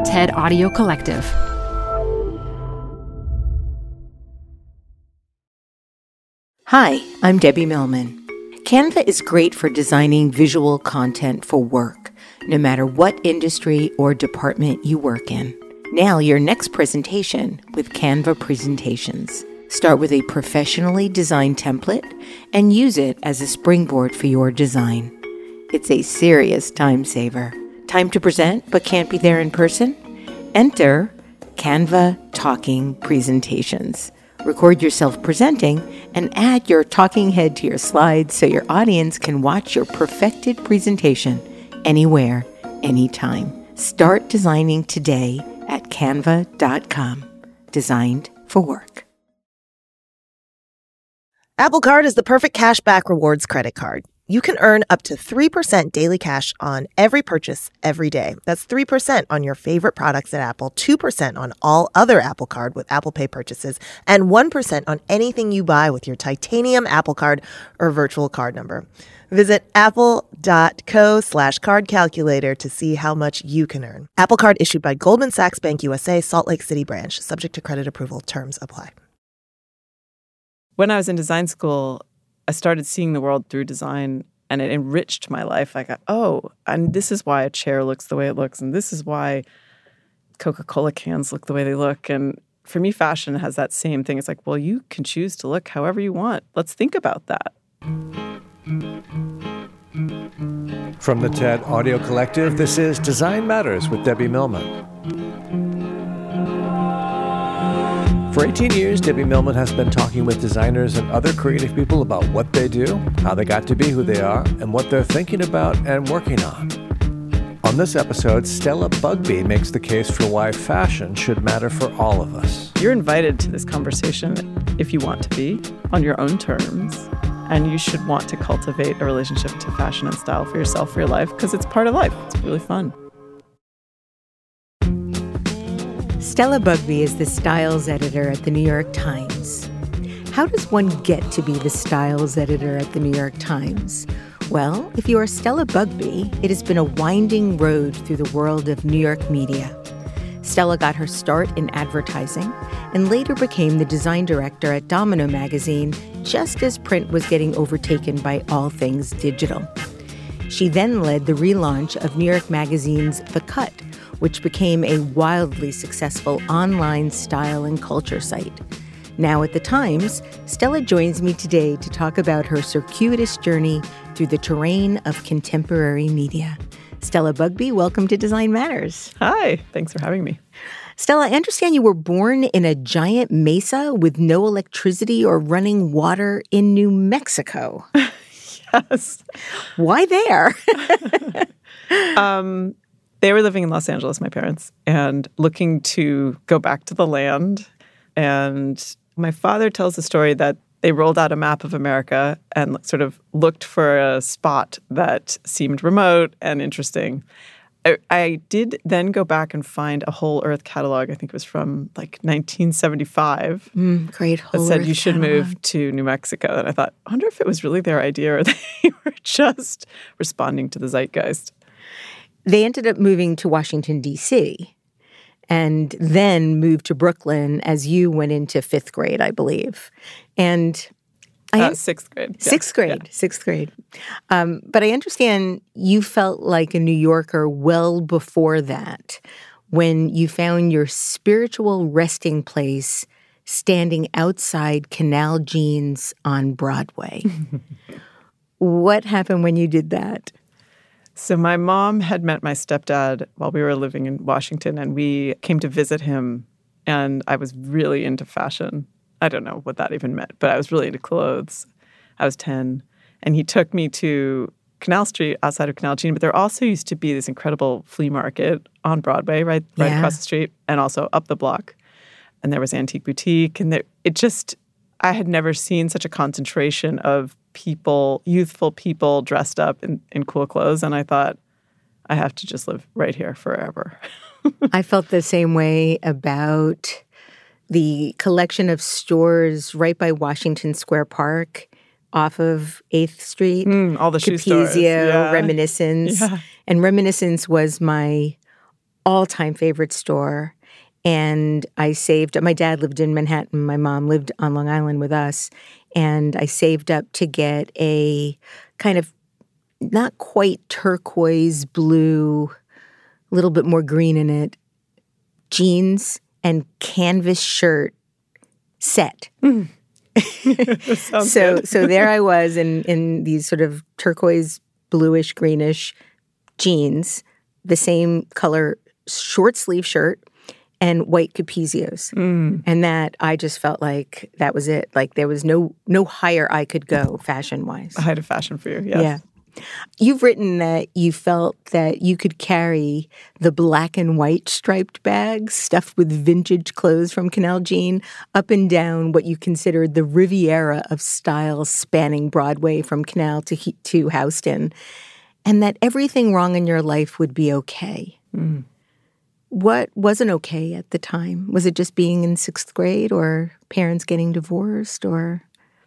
TED Audio Collective. Hi, I'm Debbie Millman. Canva is great for designing visual content for work, no matter what industry or department you work in. Nail your next presentation with Canva Presentations. Start with a professionally designed template and use it as a springboard for your design. It's a serious time saver. Time to present but can't be there in person? Enter Canva Talking Presentations. Record yourself presenting and add your talking head to your slides so your audience can watch your perfected presentation anywhere, anytime. Start designing today at canva.com. Designed for work. Apple Card is the perfect cashback rewards credit card. You can earn up to 3% daily cash on every purchase every day. That's 3% on your favorite products at Apple, 2% on all other Apple Card with Apple Pay purchases, and 1% on anything you buy with your titanium Apple Card or virtual card number. Visit apple.co/card calculator to see how much you can earn. Apple Card issued by Goldman Sachs Bank USA, Salt Lake City branch. Subject to credit approval. Terms apply. When I was in design school, I started seeing the world through design, and it enriched my life. I got, and this is why a chair looks the way it looks, and this is why Coca-Cola cans look the way they look. And for me, fashion has that same thing. It's like, well, you can choose to look however you want. Let's think about that. From the TED Audio Collective, this is Design Matters with Debbie Millman. For 18 years, Debbie Millman has been talking with designers and other creative people about what they do, how they got to be who they are, and what they're thinking about and working on. On this episode, Stella Bugbee makes the case for why fashion should matter for all of us. You're invited to this conversation if you want to be, on your own terms, and you should want to cultivate a relationship to fashion and style for yourself, for your life, because it's part of life. It's really fun. Stella Bugbee is the styles editor at the New York Times. How does one get to be the styles editor at the New York Times? Well, if you are Stella Bugbee, it has been a winding road through the world of New York media. Stella got her start in advertising and later became the design director at Domino magazine just as print was getting overtaken by all things digital. She then led the relaunch of New York Magazine's The Cut, which became a wildly successful online style and culture site. Now at the Times, Stella joins me today to talk about her circuitous journey through the terrain of contemporary media. Stella Bugbee, welcome to Design Matters. Hi, thanks for having me. Stella, I understand you were born in a giant mesa with no electricity or running water in New Mexico. Yes. Why there? They were living in Los Angeles, my parents, and looking to go back to the land. And my father tells the story that they rolled out a map of America and sort of looked for a spot that seemed remote and interesting. I did then go back and find a Whole Earth catalog. I think it was from like 1975. Great Whole Earth that said you should catalog. move to New Mexico. And I thought, I wonder if it was really their idea or they were just responding to the zeitgeist. They ended up moving to Washington, D.C., and then moved to Brooklyn as you went into fifth grade, I believe. And Sixth grade. Yeah. Sixth grade. But I understand you felt like a New Yorker well before that when you found your spiritual resting place standing outside Canal Jeans on Broadway. What happened when you did that? So my mom had met my stepdad while we were living in Washington, and we came to visit him, and I was really into fashion. I don't know what that even meant, but I was really into clothes. I was 10, and he took me to Canal Street outside of Canal Jean, but there also used to be this incredible flea market on Broadway, right across the street, and also up the block. And there was Antique Boutique, and I had never seen such a concentration of people, youthful people dressed up in cool clothes. And I thought, I have to just live right here forever. I felt the same way about the collection of stores right by Washington Square Park off of 8th Street. All the shoe stores. Capezio, Reminiscence. Yeah. And Reminiscence was my all-time favorite store. And I saved, my dad lived in Manhattan, my mom lived on Long Island with us, and I saved up to get a kind of not quite turquoise blue, a little bit more green in it, jeans and canvas shirt set. So there I was in these sort of turquoise, bluish, greenish jeans, the same color short sleeve shirt, and white Capezios. And that I just felt like that was it. Like there was no higher I could go fashion-wise. A height of fashion for you, yes. Yeah. You've written that you felt that you could carry the black and white striped bags stuffed with vintage clothes from Canal Jean up and down what you considered the Riviera of style spanning Broadway from Canal to Houston, and that everything wrong in your life would be okay. What wasn't okay at the time? Was it just being in sixth grade or parents getting divorced or?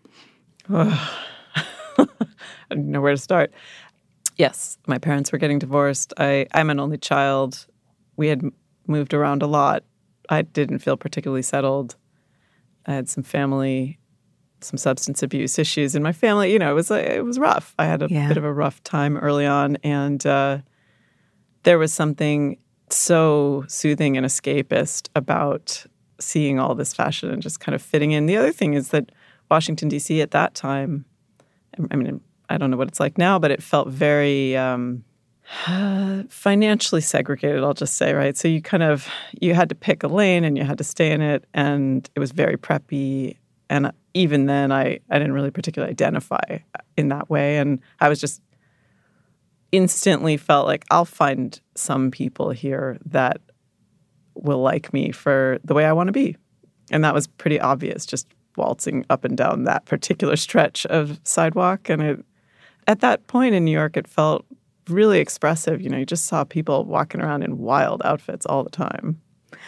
I don't know where to start. Yes, my parents were getting divorced. I'm an only child. We had moved around a lot. I didn't feel particularly settled. I had some substance abuse issues in my family. You know, it was rough. I had a bit of a rough time early on, and there was something so soothing and escapist about seeing all this fashion and just kind of fitting in. The other thing is that Washington, D.C. at that time, I mean, I don't know what it's like now, but it felt very financially segregated, I'll just say, right? So you had to pick a lane and you had to stay in it, and it was very preppy. And even then, I didn't really particularly identify in that way. And I was just instantly felt like I'll find some people here that will like me for the way I want to be. And that was pretty obvious, just waltzing up and down that particular stretch of sidewalk. And at that point in New York, it felt really expressive. You know, you just saw people walking around in wild outfits all the time.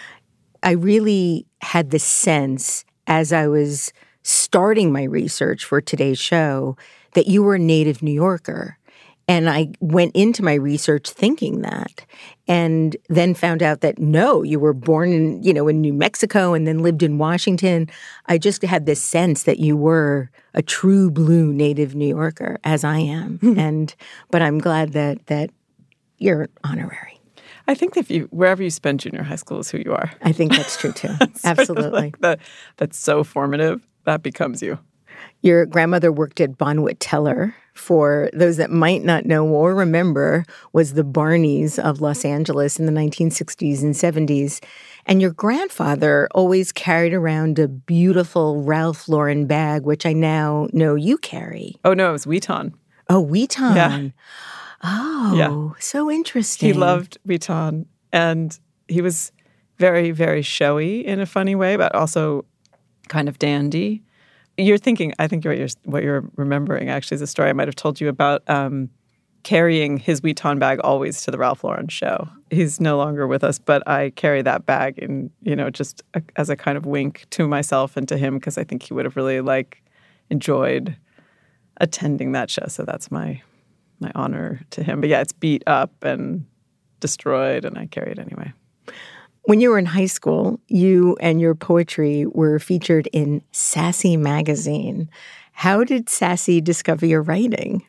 I really had the sense as I was starting my research for today's show that you were a native New Yorker. And I went into my research thinking that, and then found out that no, you were born in New Mexico and then lived in Washington. I just had this sense that you were a true blue native New Yorker, as I am. But I'm glad that you're honorary. I think that wherever you spend junior high school is who you are. I think that's true too. Absolutely. Like that's so formative. That becomes you. Your grandmother worked at Bonwit Teller. For those that might not know or remember, was the Barneys of Los Angeles in the 1960s and 70s. And your grandfather always carried around a beautiful Ralph Lauren bag, which I now know you carry. Oh, no, it was Vuitton. Oh, Vuitton. Yeah. Oh, yeah. So interesting. He loved Vuitton. And he was very, very showy in a funny way, but also kind of dandy. You're thinking, I think what you're remembering actually is a story I might have told you about carrying his Vuitton bag always to the Ralph Lauren show. He's no longer with us, but I carry that bag in, just as a kind of wink to myself and to him, because I think he would have really enjoyed attending that show. So that's my honor to him. But yeah, it's beat up and destroyed, and I carry it anyway. When you were in high school, you and your poetry were featured in Sassy magazine. How did Sassy discover your writing?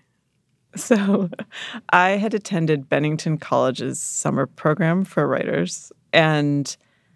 So I had attended Bennington College's summer program for writers, and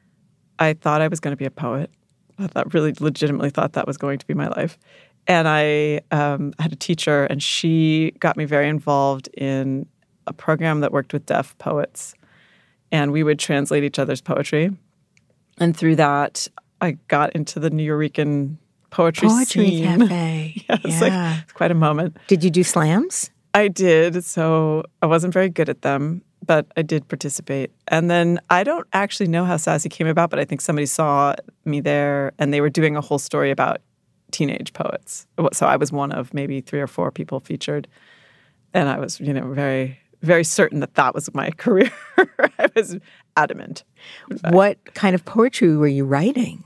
I thought I was going to be a poet. Legitimately thought that was going to be my life. And I had a teacher, and she got me very involved in a program that worked with deaf poets. And we would translate each other's poetry. And through that, I got into the Nuyorican poetry scene. Cafe. Yeah, it's quite a moment. Did you do slams? I did. So I wasn't very good at them, but I did participate. And then I don't actually know how Sassy came about, but I think somebody saw me there, and they were doing a whole story about teenage poets. So I was one of maybe 3 or 4 people featured. And I was, very, very certain that was my career. I was adamant. What kind of poetry were you writing?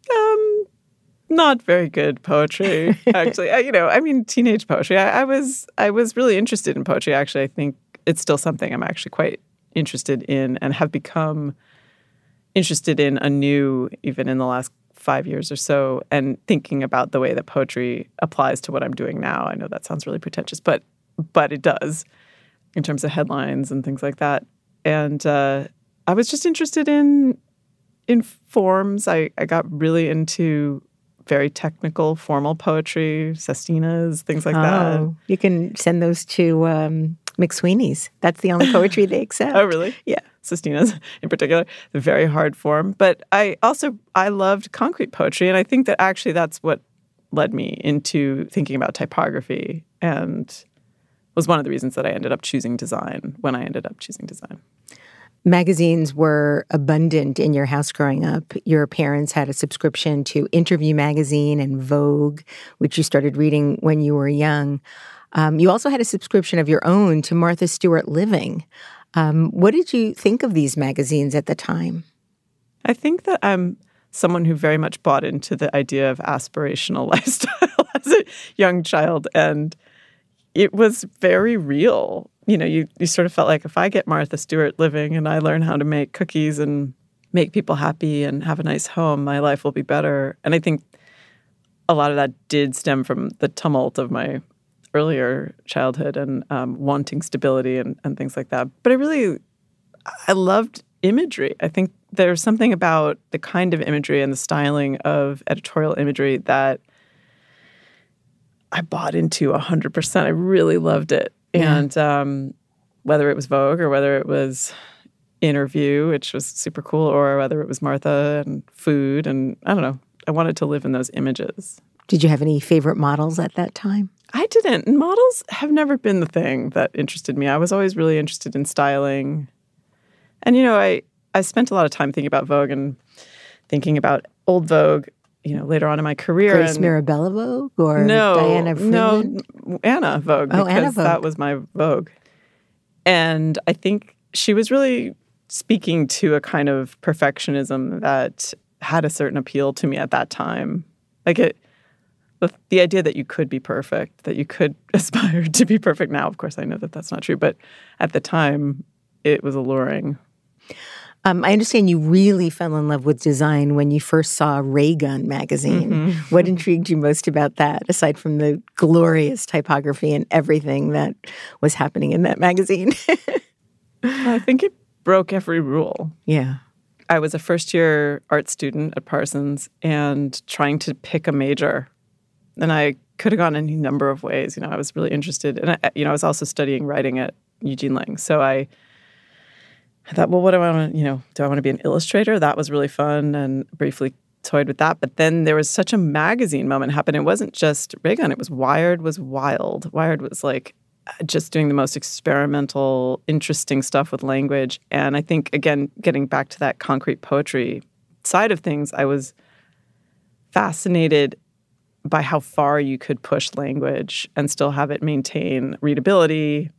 Not very good poetry, actually. Teenage poetry. I was really interested in poetry, actually. I think it's still something I'm actually quite interested in and have become interested in anew even in the last 5 years or so, and thinking about the way that poetry applies to what I'm doing now. I know that sounds really pretentious, but it does in terms of headlines and things like that. And I was just interested in forms. I got really into very technical, formal poetry, sestinas, things like that. You can send those to McSweeney's. That's the only poetry they accept. Oh, really? Yeah. Sestinas in particular, the very hard form. But I loved concrete poetry, and I think that actually that's what led me into thinking about typography and was one of the reasons that I ended up choosing design when I ended up choosing design. Magazines were abundant in your house growing up. Your parents had a subscription to Interview magazine and Vogue, which you started reading when you were young. You also had a subscription of your own to Martha Stewart Living. What did you think of these magazines at the time? I think that I'm someone who very much bought into the idea of aspirational lifestyle as a young child, and it was very real. You know, you sort of felt like if I get Martha Stewart Living and I learn how to make cookies and make people happy and have a nice home, my life will be better. And I think a lot of that did stem from the tumult of my earlier childhood and wanting stability and things like that. But I loved imagery. I think there's something about the kind of imagery and the styling of editorial imagery that I bought into 100%. I really loved it. Yeah. And whether it was Vogue or whether it was Interview, which was super cool, or whether it was Martha and food, and I don't know, I wanted to live in those images. Did you have any favorite models at that time? I didn't. Models have never been the thing that interested me. I was always really interested in styling. And, you know, I spent a lot of time thinking about Vogue and thinking about old Vogue, you know, later on in my career. Grace Mirabella Vogue or Diana Freeman? No, Anna Vogue. Oh, Anna Vogue. That was my Vogue. And I think she was really speaking to a kind of perfectionism that had a certain appeal to me at that time. Like the idea that you could be perfect, that you could aspire to be perfect. Now, of course, I know that that's not true, but at the time, it was alluring. I understand you really fell in love with design when you first saw Ray Gun magazine. Mm-hmm. What intrigued you most about that, aside from the glorious typography and everything that was happening in that magazine? I think it broke every rule. Yeah. I was a first-year art student at Parsons and trying to pick a major. And I could have gone any number of ways. You know, I was really interested. And, I was also studying writing at Eugene Lang. So I thought, well, what do I want to, do I want to be an illustrator? That was really fun and briefly toyed with that. But then there was such a magazine moment happen. It wasn't just Ray Gun. It was Wired was wild. Wired was like just doing the most experimental, interesting stuff with language. And I think, again, getting back to that concrete poetry side of things, I was fascinated by how far you could push language and still have it maintain readability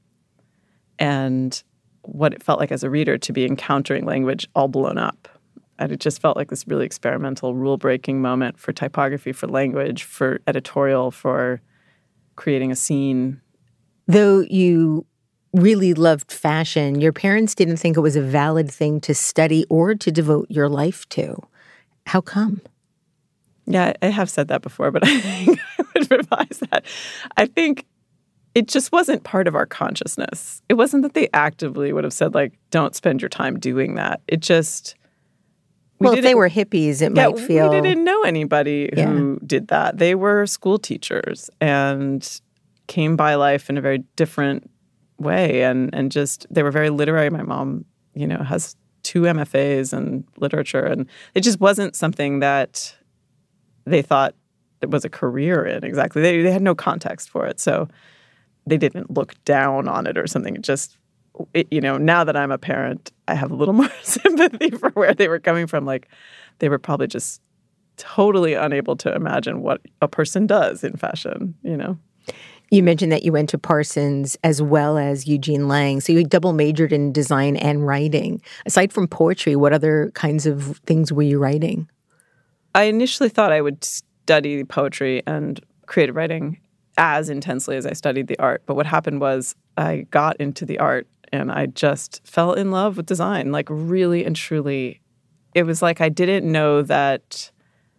and what it felt like as a reader to be encountering language all blown up. And it just felt like this really experimental, rule-breaking moment for typography, for language, for editorial, for creating a scene. Though you really loved fashion, your parents didn't think it was a valid thing to study or to devote your life to. How come? Yeah, I have said that before, but I think I would revise that. I think it just wasn't part of our consciousness. It wasn't that they actively would have said, like, don't spend your time doing that. It just... Well, if they were hippies, it might feel... We didn't know anybody who did that. They were school teachers and came by life in a very different way. And just, they were very literary. My mom, has 2 MFAs in literature. And it just wasn't something that they thought it was a career in exactly. They had no context for it. So they didn't look down on it or something. It just, now that I'm a parent, I have a little more sympathy for where they were coming from. Like, they were probably just totally unable to imagine what a person does in fashion, You mentioned that you went to Parsons as well as Eugene Lang. So you double majored in design and writing. Aside from poetry, what other kinds of things were you writing? I initially thought I would study poetry and creative writing as intensely as I studied the art. But what happened was I got into the art and I just fell in love with design, like really and truly. It was like I didn't know that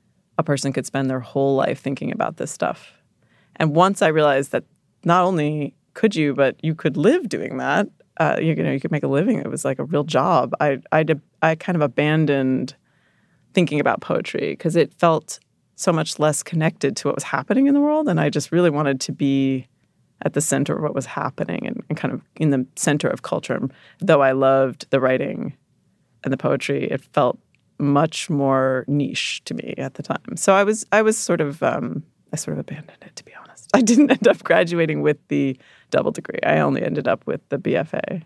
a person could spend their whole life thinking about this stuff. And once I realized that not only could you, but you could live doing that, you could make a living. It was like a real job. I kind of abandoned thinking about poetry because it felt so much less connected to what was happening in the world. And I just really wanted to be at the center of what was happening and kind of in the center of culture. Though I loved the writing and the poetry, it felt much more niche to me at the time. So I sort of abandoned it, to be honest. I didn't end up graduating with the double degree. I only ended up with the BFA.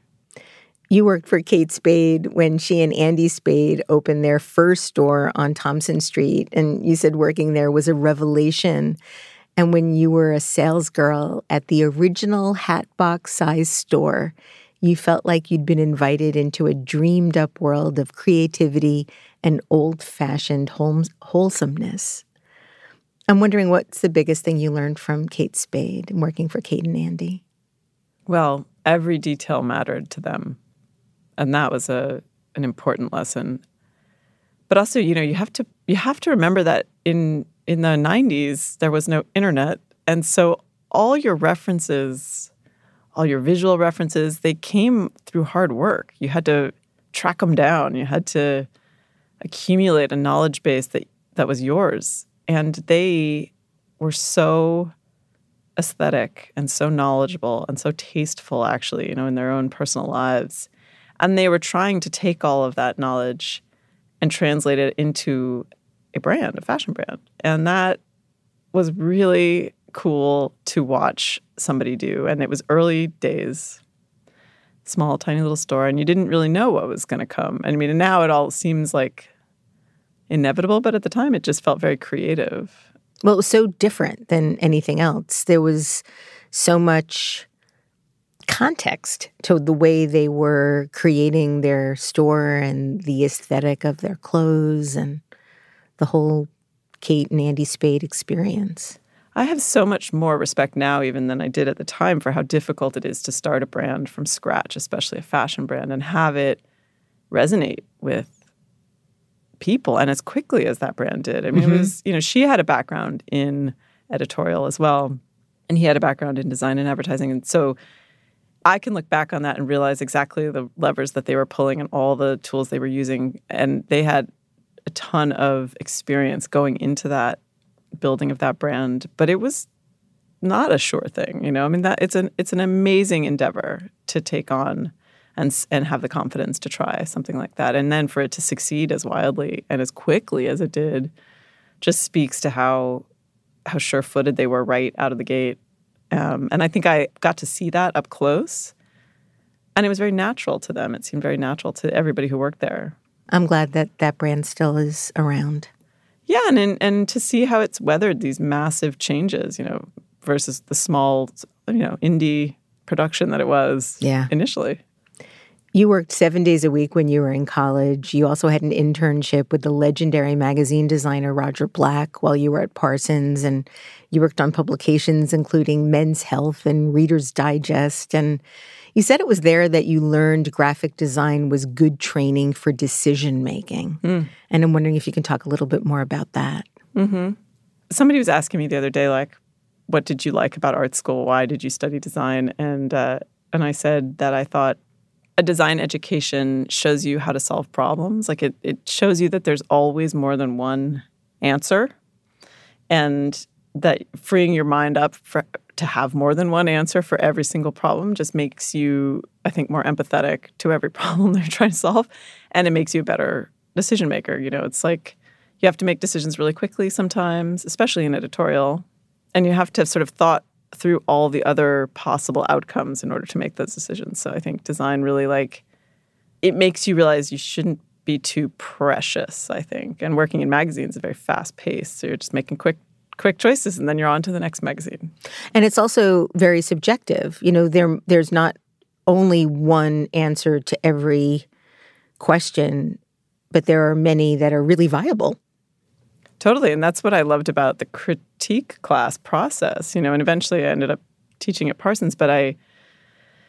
You worked for Kate Spade when she and Andy Spade opened their first store on Thompson Street, and you said working there was a revelation. And when you were a sales girl at the original Hatbox-sized store, you felt like you'd been invited into a dreamed-up world of creativity and old-fashioned wholesomeness. I'm wondering, what's the biggest thing you learned from Kate Spade and working for Kate and Andy? Well, every detail mattered to them. And that was an important lesson. But also, you have to remember that in the 90s, there was no internet. And so all your references, all your visual references, they came through hard work. You had to track them down. You had to accumulate a knowledge base that was yours. And they were so aesthetic and so knowledgeable and so tasteful, actually, in their own personal lives. And they were trying to take all of that knowledge and translate it into a brand, a fashion brand. And that was really cool to watch somebody do. And it was early days, small, tiny little store, and you didn't really know what was going to come. I mean, now it all seems like inevitable, but at the time it just felt very creative. Well, it was so different than anything else. There was so much context to the way they were creating their store and the aesthetic of their clothes and the whole Kate and Andy Spade experience. I have so much more respect now even than I did at the time for how difficult it is to start a brand from scratch, especially a fashion brand, and have it resonate with people and as quickly as that brand did. I mean, It was, she had a background in editorial as well, and he had a background in design and advertising. And so I can look back on that and realize exactly the levers that they were pulling and all the tools they were using. And they had a ton of experience going into that building of that brand. But it was not a sure thing, I mean, that it's an amazing endeavor to take on and have the confidence to try something like that. And then for it to succeed as wildly and as quickly as it did just speaks to how sure-footed they were right out of the gate. And I think I got to see that up close. And it was very natural to them. It seemed very natural to everybody who worked there. I'm glad that brand still is around. Yeah, and to see how it's weathered these massive changes, versus the small, indie production that it was initially. You worked 7 days a week when you were in college. You also had an internship with the legendary magazine designer Roger Black while you were at Parsons, and you worked on publications including Men's Health and Reader's Digest. And you said it was there that you learned graphic design was good training for decision-making. And I'm wondering if you can talk a little bit more about that. Mm-hmm. Somebody was asking me the other day, like, what did you like about art school? Why did you study design? And I said that I thought a design education shows you how to solve problems. Like it shows you that there's always more than one answer, and that freeing your mind up to have more than one answer for every single problem just makes you, I think, more empathetic to every problem they're trying to solve, and it makes you a better decision maker. It's like you have to make decisions really quickly sometimes, especially in editorial, and you have to have sort of thought through all the other possible outcomes in order to make those decisions. So I think design really, it makes you realize you shouldn't be too precious, I think. And working in magazines is very fast-paced, so you're just making quick choices, and then you're on to the next magazine. And it's also very subjective. There's not only one answer to every question, but there are many that are really viable. Totally. And that's what I loved about the critique class process, and eventually I ended up teaching at Parsons, but I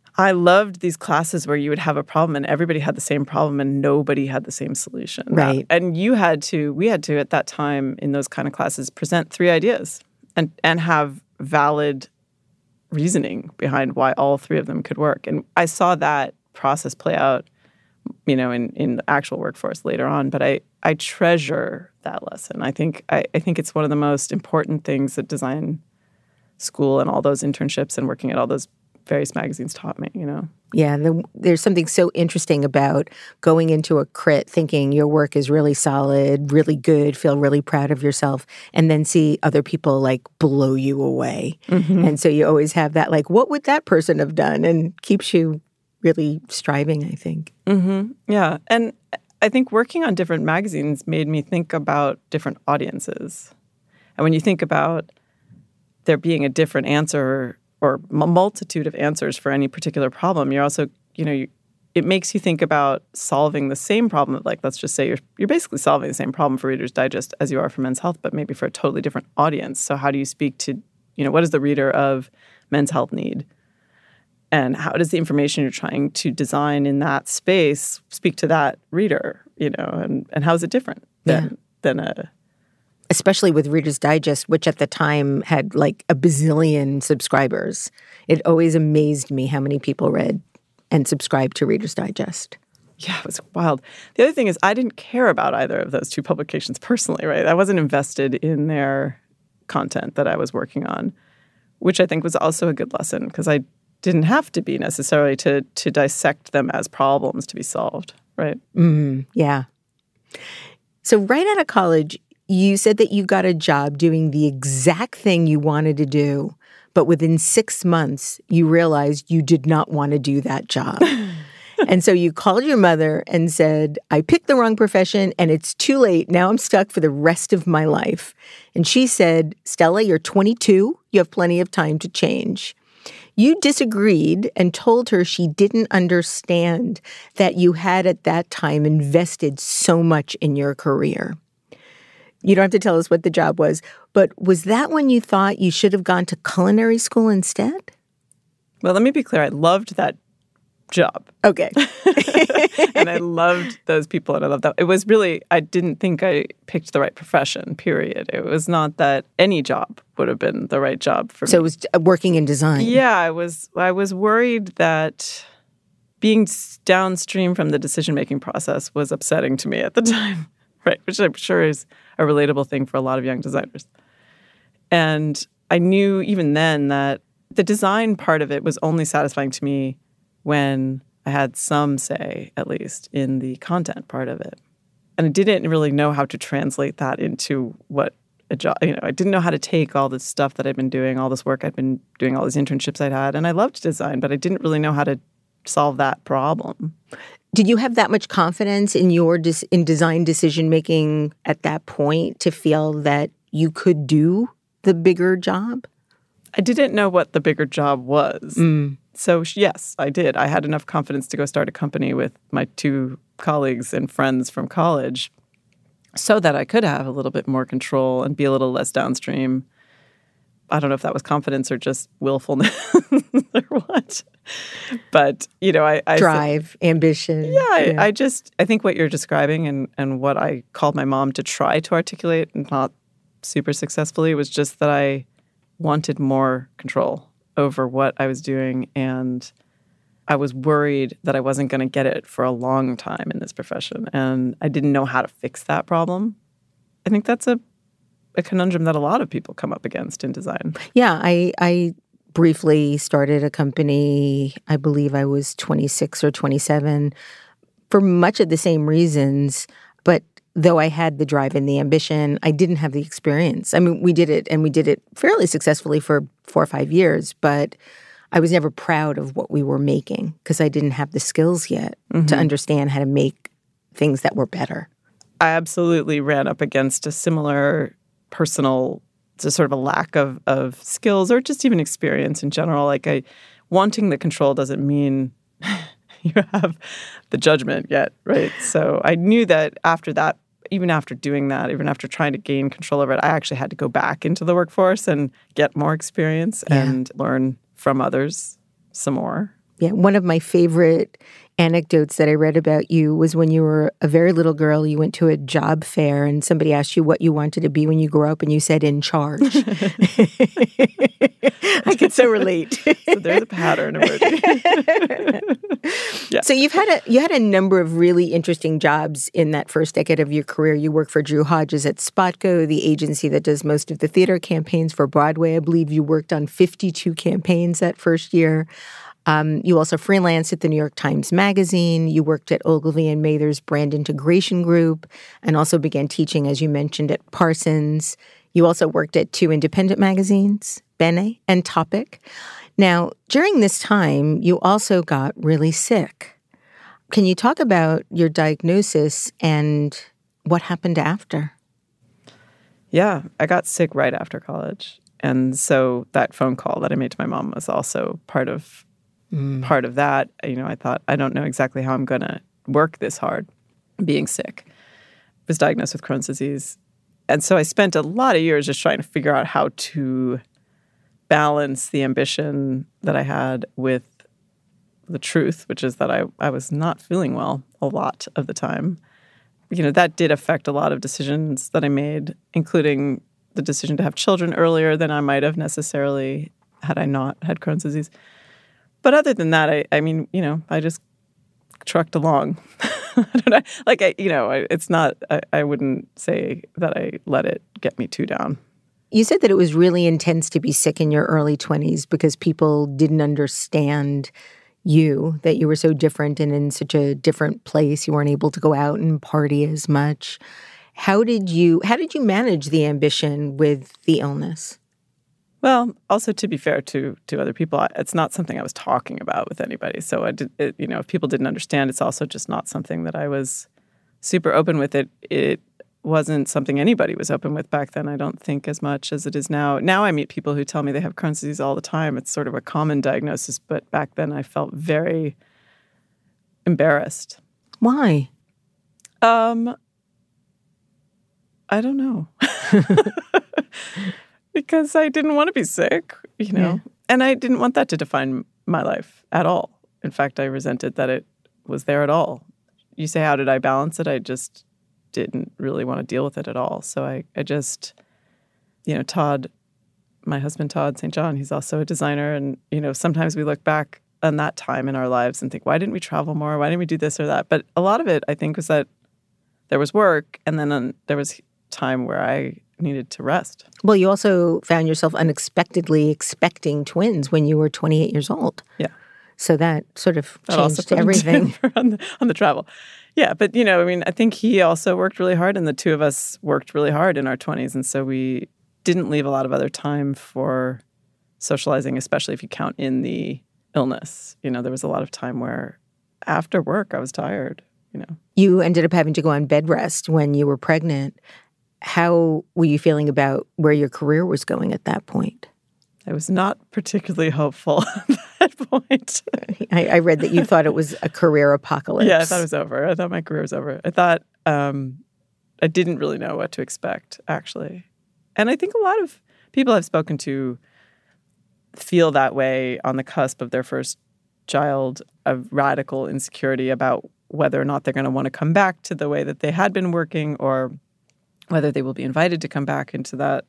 I loved these classes where you would have a problem and everybody had the same problem and nobody had the same solution. Right. And we had to at that time in those kind of classes present 3 ideas and have valid reasoning behind why all 3 of them could work. And I saw that process play out, in the actual workforce later on. But I treasure that lesson. I think it's one of the most important things that design school and all those internships and working at all those various magazines taught me, Yeah, there's something so interesting about going into a crit thinking your work is really solid, really good, feel really proud of yourself, and then see other people like blow you away. Mm-hmm. And so you always have that like, what would that person have done? And keeps you really striving, I think. Mm-hmm. Yeah, and I think working on different magazines made me think about different audiences. And when you think about there being a different answer or a multitude of answers for any particular problem, you're also, it makes you think about solving the same problem. Like, let's just say you're basically solving the same problem for Reader's Digest as you are for Men's Health, but maybe for a totally different audience. So how do you speak to, what does the reader of Men's Health need? And how does the information you're trying to design in that space speak to that reader, and how is it different than a... Especially with Reader's Digest, which at the time had like a bazillion subscribers. It always amazed me how many people read and subscribed to Reader's Digest. Yeah, it was wild. The other thing is I didn't care about either of those 2 publications personally, right? I wasn't invested in their content that I was working on, which I think was also a good lesson because I didn't have to be necessarily to dissect them as problems to be solved, right? Mm-hmm. Yeah. So right out of college, you said that you got a job doing the exact thing you wanted to do, but within 6 months, you realized you did not want to do that job. And so you called your mother and said, I picked the wrong profession and it's too late. Now I'm stuck for the rest of my life. And she said, Stella, you're 22. You have plenty of time to change. You disagreed and told her she didn't understand that you had at that time invested so much in your career. You don't have to tell us what the job was, but was that when you thought you should have gone to culinary school instead? Well, let me be clear. I loved that job. Okay. And I loved those people, and I loved that. It was really, I didn't think I picked the right profession, period. It was not that any job would have been the right job for me. So it was working in design. Yeah, I was worried that being downstream from the decision-making process was upsetting to me at the time. Right, which I'm sure is a relatable thing for a lot of young designers. And I knew even then that the design part of it was only satisfying to me when I had some say, at least, in the content part of it. And I didn't really know how to translate that into what a job, I didn't know how to take all this stuff that I'd been doing, all this work I'd been doing, all these internships I'd had. And I loved design, but I didn't really know how to solve that problem. Did you have that much confidence in your in design decision-making at that point to feel that you could do the bigger job? I didn't know what the bigger job was. So, yes, I did. I had enough confidence to go start a company with my 2 colleagues and friends from college so that I could have a little bit more control and be a little less downstream. I don't know if that was confidence or just willfulness or what. But, I drive, ambition. Yeah, I think what you're describing and what I called my mom to try to articulate, and not super successfully, was just that I wanted more control over what I was doing. And I was worried that I wasn't going to get it for a long time in this profession. And I didn't know how to fix that problem. I think that's a conundrum that a lot of people come up against in design. Yeah, I briefly started a company, I believe I was 26 or 27, for much of the same reasons. But though I had the drive and the ambition, I didn't have the experience. I mean, we did it fairly successfully for 4 or 5 years, but I was never proud of what we were making because I didn't have the skills yet to understand how to make things that were better. I absolutely ran up against a similar personal, sort of a lack of skills or just even experience in general. Like wanting the control doesn't mean you have the judgment yet, right? So I knew that after that, even after doing that, even after trying to gain control over it, I actually had to go back into the workforce and get more experience and learn from others some more. Yeah, one of my favorite anecdotes that I read about you was when you were a very little girl, you went to a job fair and somebody asked you what you wanted to be when you grew up and you said in charge. I could so relate. So there's a pattern emerging. Yeah. So you had a number of really interesting jobs in that first decade of your career. You worked for Drew Hodges at Spotco, the agency that does most of the theater campaigns for Broadway. I believe you worked on 52 campaigns that first year. You also freelanced at the New York Times Magazine. You worked at Ogilvy and Mather's Brand Integration Group and also began teaching, as you mentioned, at Parsons. You also worked at 2 independent magazines, Bene and Topic. Now, during this time, you also got really sick. Can you talk about your diagnosis and what happened after? Yeah, I got sick right after college. And so that phone call that I made to my mom was also part of that. You know, I thought, I don't know exactly how I'm going to work this hard being sick. I was diagnosed with Crohn's disease. And so I spent a lot of years just trying to figure out how to balance the ambition that I had with the truth, which is that I was not feeling well a lot of the time. You know, that did affect a lot of decisions that I made, including the decision to have children earlier than I might have necessarily had I not had Crohn's disease. But other than that, I mean, you know, I just trucked along. I don't know. Like, it's not, I wouldn't say that I let it get me too down. You said that it was really intense to be sick in your early 20s because people didn't understand you, that you were so different and in such a different place. You weren't able to go out and party as much. How did you manage the ambition with the illness? Well, also to be fair to other people, it's not something I was talking about with anybody. So if people didn't understand, it's also just not something that I was super open with. It wasn't something anybody was open with back then, I don't think, as much as it is now. Now I meet people who tell me they have Crohn's disease all the time. It's sort of a common diagnosis, but back then I felt very embarrassed. Why? I don't know. Because I didn't want to be sick, you know, and I didn't want that to define my life at all. In fact, I resented that it was there at all. You say, how did I balance it? I just didn't really want to deal with it at all. So I just, you know, Todd, my husband, Todd St. John, he's also a designer. And, you know, sometimes we look back on that time in our lives and think, why didn't we travel more? Why didn't we do this or that? But a lot of it, I think, was that there was work and then there was time where I needed to rest. Well, you also found yourself unexpectedly expecting twins when you were 28 years old. Yeah. So that sort of changed everything. on the travel. Yeah, but, you know, I mean, I think he also worked really hard and the two of us worked really hard in our 20s. And so we didn't leave a lot of other time for socializing, especially if you count in the illness. You know, there was a lot of time where after work I was tired, you know. You ended up having to go on bed rest when you were pregnant. How were you feeling about where your career was going at that point? I was not particularly hopeful at that point. I read that you thought it was a career apocalypse. Yeah, I thought it was over. I thought my career was over. I thought I didn't really know what to expect, actually. And I think a lot of people I've spoken to feel that way on the cusp of their first child, of radical insecurity about whether or not they're going to want to come back to the way that they had been working or whether they will be invited to come back into that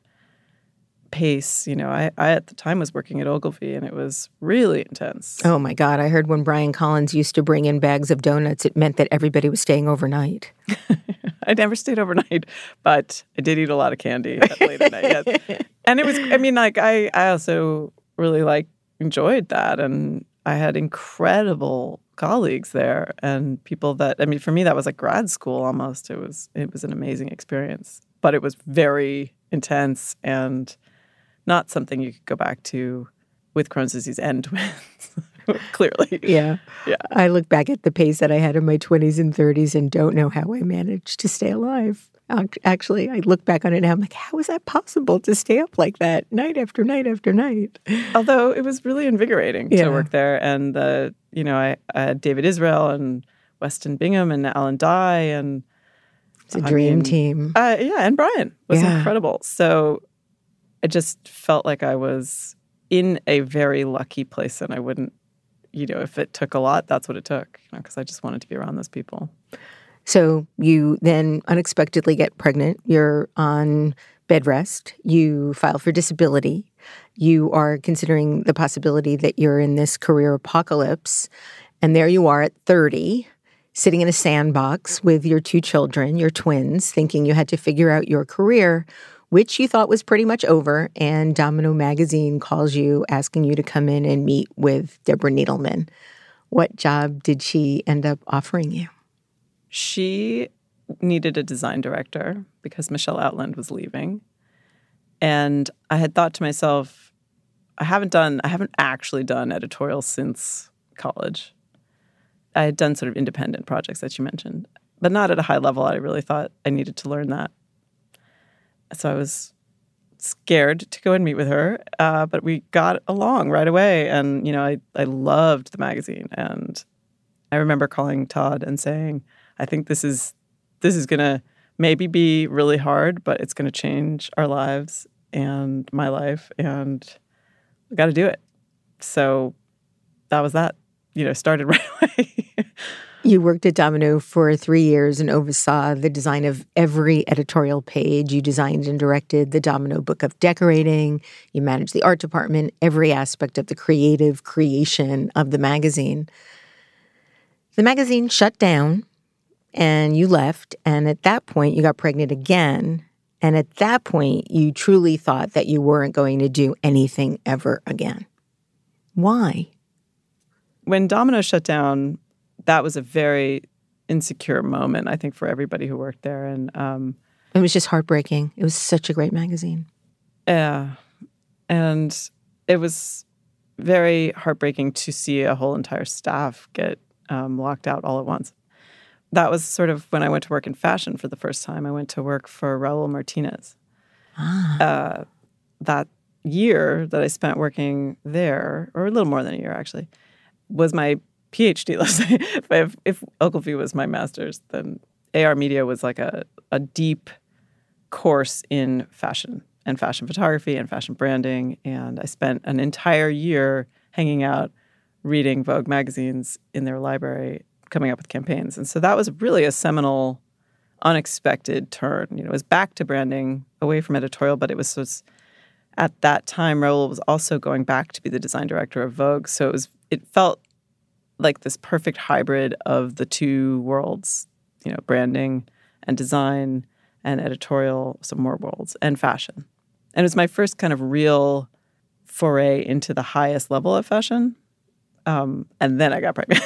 pace. You know, I at the time was working at Ogilvy and it was really intense. Oh my God. I heard when Brian Collins used to bring in bags of donuts, it meant that everybody was staying overnight. I never stayed overnight, but I did eat a lot of candy late at night. Yes. And it was, I mean, like, I also really enjoyed that. And I had incredible colleagues there and people that, I mean, for me, that was like grad school almost. It was an amazing experience, but it was very intense and not something you could go back to with Crohn's disease and twins, clearly. Yeah. I look back at the pace that I had in my 20s and 30s and don't know how I managed to stay alive. Actually, I look back on it now, I'm like, how is that possible to stay up like that night after night after night? Although it was really invigorating to work there. And, I had David Israel and Weston Bingham and Alan Dye. And it's a dream team. And Brian was incredible. So I just felt like I was in a very lucky place and I wouldn't if it took a lot, that's what it took, because I just wanted to be around those people. So you then unexpectedly get pregnant. You're on bed rest. You file for disability. You are considering the possibility that you're in this career apocalypse. And there you are at 30, sitting in a sandbox with your 2 children, your twins, thinking you had to figure out your career, which you thought was pretty much over. And Domino Magazine calls you, asking you to come in and meet with Deborah Needleman. What job did she end up offering you? She needed a design director because Michelle Outland was leaving. And I had thought to myself, I haven't actually done editorial since college. I had done sort of independent projects that you mentioned, but not at a high level. I really thought I needed to learn that. So I was scared to go and meet with her, but we got along right away. And, I loved the magazine. And I remember calling Todd and saying, I think this is going to maybe be really hard, but it's going to change our lives and my life, and we got to do it. So that was that, started right away. You worked at Domino for 3 years and oversaw the design of every editorial page. You designed and directed the Domino Book of Decorating. You managed the art department, every aspect of the creative creation of the magazine. The magazine shut down. And you left, and at that point, you got pregnant again. And at that point, you truly thought that you weren't going to do anything ever again. Why? When Domino shut down, that was a very insecure moment, I think, for everybody who worked there. And it was just heartbreaking. It was such a great magazine. Yeah. And it was very heartbreaking to see a whole entire staff get locked out all at once. That was sort of when I went to work in fashion for the first time. I went to work for Raul Martinez. That year that I spent working there, or a little more than a year actually, was my PhD. Let's say if Ogilvy was my master's, then AR Media was like a deep course in fashion and fashion photography and fashion branding. And I spent an entire year hanging out, reading Vogue magazines in their library, coming up with campaigns. And so that was really a seminal, unexpected turn. It was back to branding, away from editorial, but it was at that time, Raul was also going back to be the design director of Vogue. So it felt like this perfect hybrid of the two worlds, branding and design and editorial, some more worlds, and fashion. And it was my first kind of real foray into the highest level of fashion. And then I got pregnant.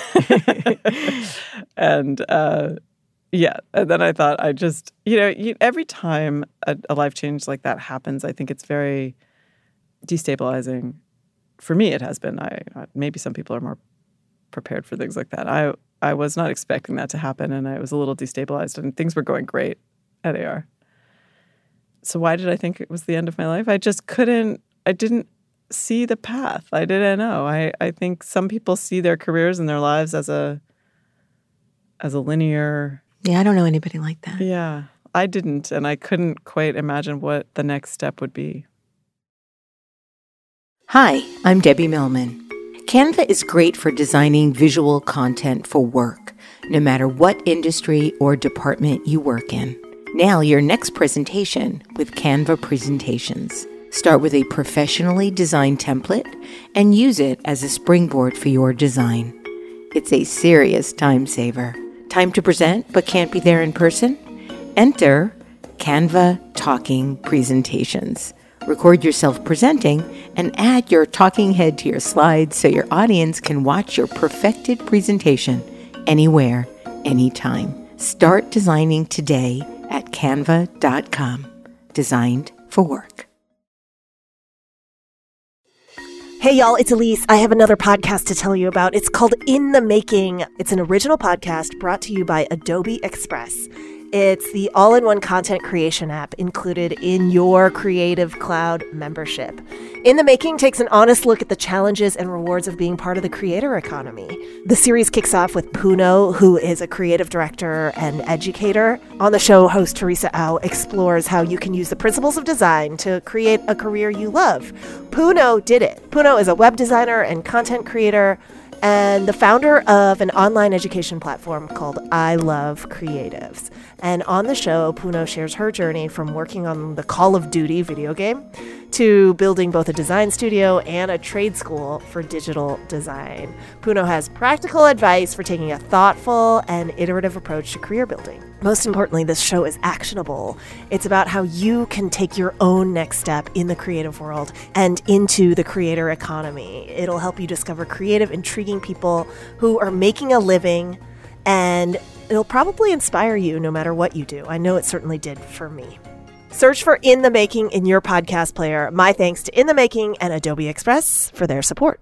And then I thought every time a life change like that happens, I think it's very destabilizing. For me, it has been. Maybe some people are more prepared for things like that. I was not expecting that to happen, and I was a little destabilized, and things were going great at AR. So why did I think it was the end of my life? I didn't see the path. I didn't know. I think some people see their careers and their lives as a linear. Yeah, I don't know anybody like that. Yeah, I didn't, and I couldn't quite imagine what the next step would be. Hi, I'm Debbie Millman. Canva is great for designing visual content for work, no matter what industry or department you work in. Now your next presentation with Canva Presentations. Start with a professionally designed template and use it as a springboard for your design. It's a serious time saver. Time to present but can't be there in person? Enter Canva Talking Presentations. Record yourself presenting and add your talking head to your slides so your audience can watch your perfected presentation anywhere, anytime. Start designing today at canva.com. Designed for work. Hey, y'all, it's Elise. I have another podcast to tell you about. It's called In the Making. It's an original podcast brought to you by Adobe Express. It's the all-in-one content creation app included in your Creative Cloud membership. In the Making takes an honest look at the challenges and rewards of being part of the creator economy. The series kicks off with Puno, who is a creative director and educator. On the show, host Teresa Au explores how you can use the principles of design to create a career you love. Puno did it. Puno is a web designer and content creator, and the founder of an online education platform called I Love Creatives. And on the show, Puno shares her journey from working on the Call of Duty video game to building both a design studio and a trade school for digital design. Puno has practical advice for taking a thoughtful and iterative approach to career building. Most importantly, this show is actionable. It's about how you can take your own next step in the creative world and into the creator economy. It'll help you discover creative, intriguing people who are making a living, and it'll probably inspire you no matter what you do. I know it certainly did for me. Search for In the Making in your podcast player. My thanks to In the Making and Adobe Express for their support.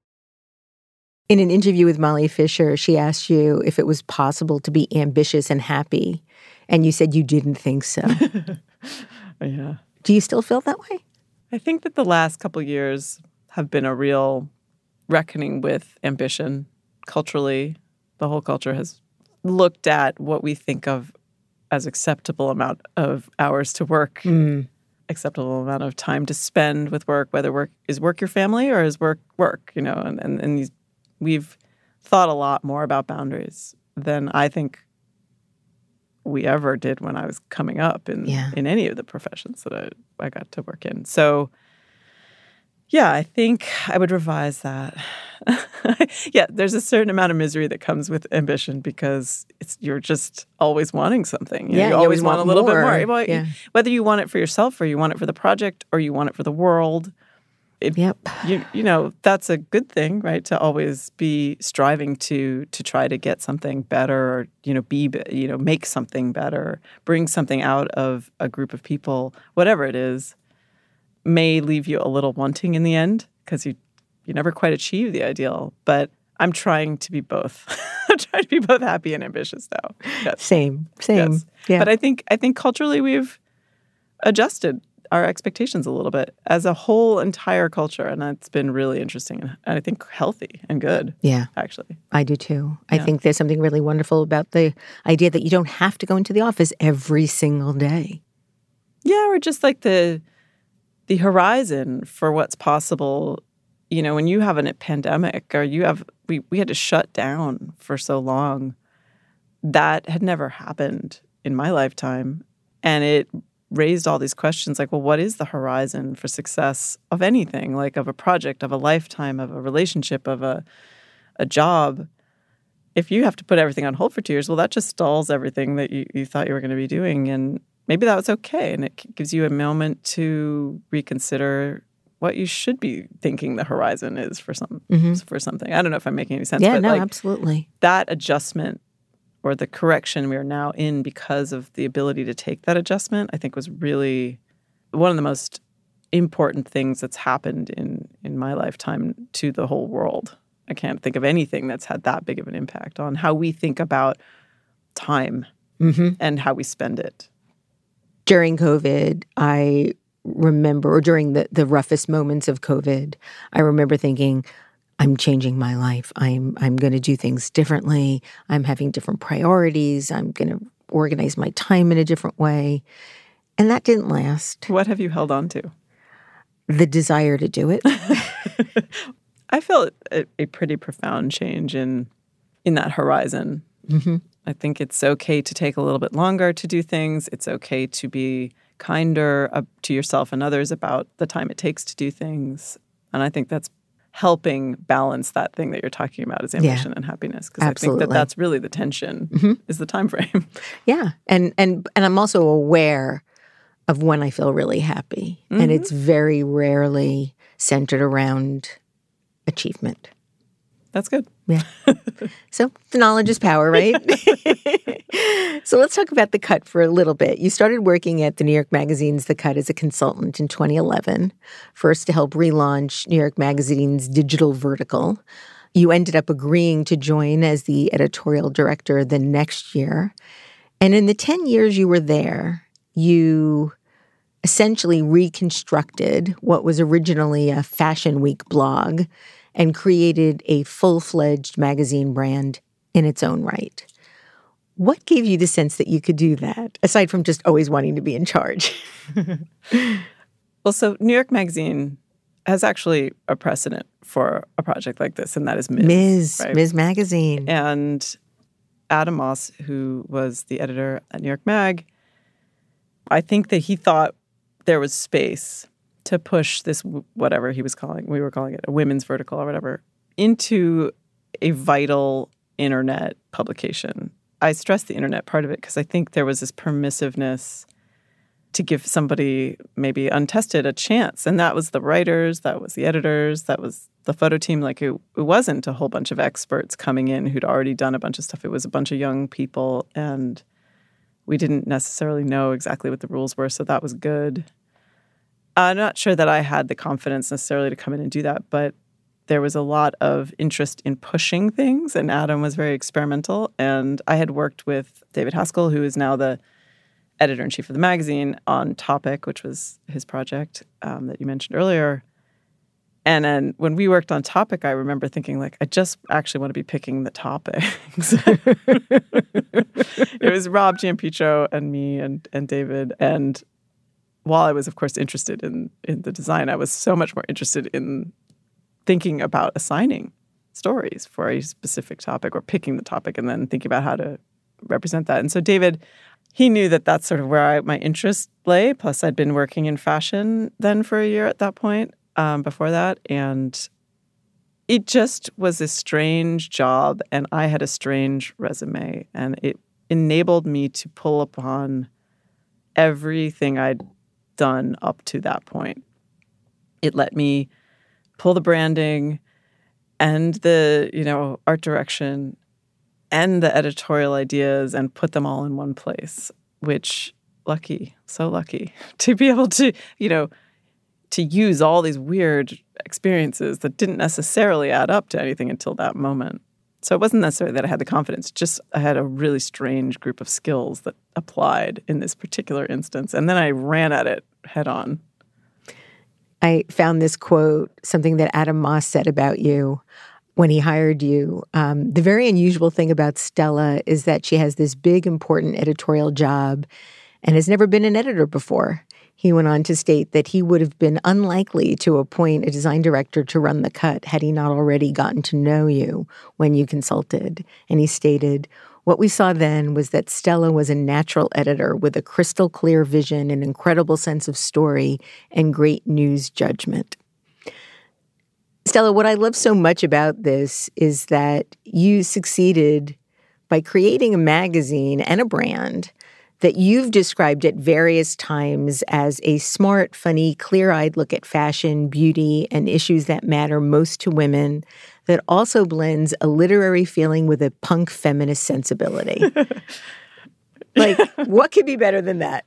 In an interview with Molly Fisher, she asked you if it was possible to be ambitious and happy, and you said you didn't think so. Yeah. Do you still feel that way? I think that the last couple years have been a real reckoning with ambition culturally. The whole culture has looked at what we think of as acceptable amount of hours to work, acceptable amount of time to spend with work, whether work your family or is work, and these, we've thought a lot more about boundaries than I think we ever did when I was coming up in any of the professions that I got to work in. So, yeah, I think I would revise that. Yeah, there's a certain amount of misery that comes with ambition because you're just always wanting something. You always want a little bit more. Well, whether you want it for yourself or you want it for the project or you want it for the world. That's a good thing, right? To always be striving to try to get something better, or make something better, bring something out of a group of people, whatever it is, may leave you a little wanting in the end because you never quite achieve the ideal. But I'm trying to be both. I'm trying to be both happy and ambitious now. Yes. Same. Yes. Yeah. But I think culturally we've adjusted our expectations a little bit as a whole entire culture, and that's been really interesting and I think healthy and good. Yeah, actually, I do too. I think there's something really wonderful about the idea that you don't have to go into the office every single day. Yeah, or just like the horizon for what's possible. When you have a pandemic or we had to shut down for so long, that had never happened in my lifetime, and it raised all these questions like, well, what is the horizon for success of anything, like of a project, of a lifetime, of a relationship, of a job? If you have to put everything on hold for 2 years, well, that just stalls everything that you thought you were going to be doing. And maybe that was okay. And it gives you a moment to reconsider what you should be thinking the horizon is for something. I don't know if I'm making any sense. Yeah, but no, absolutely. That adjustment or the correction we are now in because of the ability to take that adjustment, I think was really one of the most important things that's happened in my lifetime to the whole world. I can't think of anything that's had that big of an impact on how we think about time and how we spend it. During COVID, I remember, or during the roughest moments of COVID, I remember thinking, I'm changing my life. I'm going to do things differently. I'm having different priorities. I'm going to organize my time in a different way. And that didn't last. What have you held on to? The desire to do it. I feel a pretty profound change in that horizon. I think it's okay to take a little bit longer to do things. It's okay to be kinder to yourself and others about the time it takes to do things. And I think that's helping balance that thing that you're talking about is ambition and happiness. Because I think that's really the tension is the time frame. Yeah. And I'm also aware of when I feel really happy. And it's very rarely centered around achievement. That's good. Yeah. So the knowledge is power, right? So let's talk about The Cut for a little bit. You started working at the New York Magazine's The Cut as a consultant in 2011, first to help relaunch New York Magazine's digital vertical. You ended up agreeing to join as the editorial director the next year. And in the 10 years you were there, you essentially reconstructed what was originally a Fashion Week blog and created a full-fledged magazine brand in its own right. What gave you the sense that you could do that, aside from just always wanting to be in charge? Well, so New York Magazine, has actually a precedent for a project like this, and that is Ms. Ms. Right? Ms. Magazine. And Adam Moss, who was the editor at New York Mag, I think that he thought there was space to push this, whatever we were calling it a women's vertical or whatever, into a vital internet publication. I stress the internet part of it because I think there was this permissiveness to give somebody maybe untested a chance. And that was the writers, that was the editors, that was the photo team. Like it wasn't a whole bunch of experts coming in who'd already done a bunch of stuff. It was a bunch of young people, and we didn't necessarily know exactly what the rules were, so that was good. I'm not sure that I had the confidence necessarily to come in and do that, but there was a lot of interest in pushing things, and Adam was very experimental. And I had worked with David Haskell, who is now the editor-in-chief of the magazine, on Topic, which was his project that you mentioned earlier. And then when we worked on Topic, I remember thinking, like, I just actually want to be picking the topics. It was Rob Giampietro and me and David. And while I was, of course, interested in the design, I was so much more interested in thinking about assigning stories for a specific topic or picking the topic and then thinking about how to represent that. And so David, he knew that that's sort of where my interest lay. Plus, I'd been working in fashion then for a year at that point, before that. And it just was a strange job, and I had a strange resume. And it enabled me to pull upon everything I'd done up to that point. It let me pull the branding and the, art direction and the editorial ideas and put them all in one place, which so lucky to be able to, to use all these weird experiences that didn't necessarily add up to anything until that moment. So it wasn't necessarily that I had the confidence, just I had a really strange group of skills that applied in this particular instance. And then I ran at it head on. I found this quote, something that Adam Moss said about you when he hired you. The very unusual thing about Stella is that she has this big, important editorial job and has never been an editor before. He went on to state that he would have been unlikely to appoint a design director to run the cut had he not already gotten to know you when you consulted. And he stated, "What we saw then was that Stella was a natural editor with a crystal clear vision, an incredible sense of story, and great news judgment." Stella, what I love so much about this is that you succeeded by creating a magazine and a brand that you've described at various times as a smart, funny, clear-eyed look at fashion, beauty, and issues that matter most to women that also blends a literary feeling with a punk feminist sensibility. Like, what could be better than that?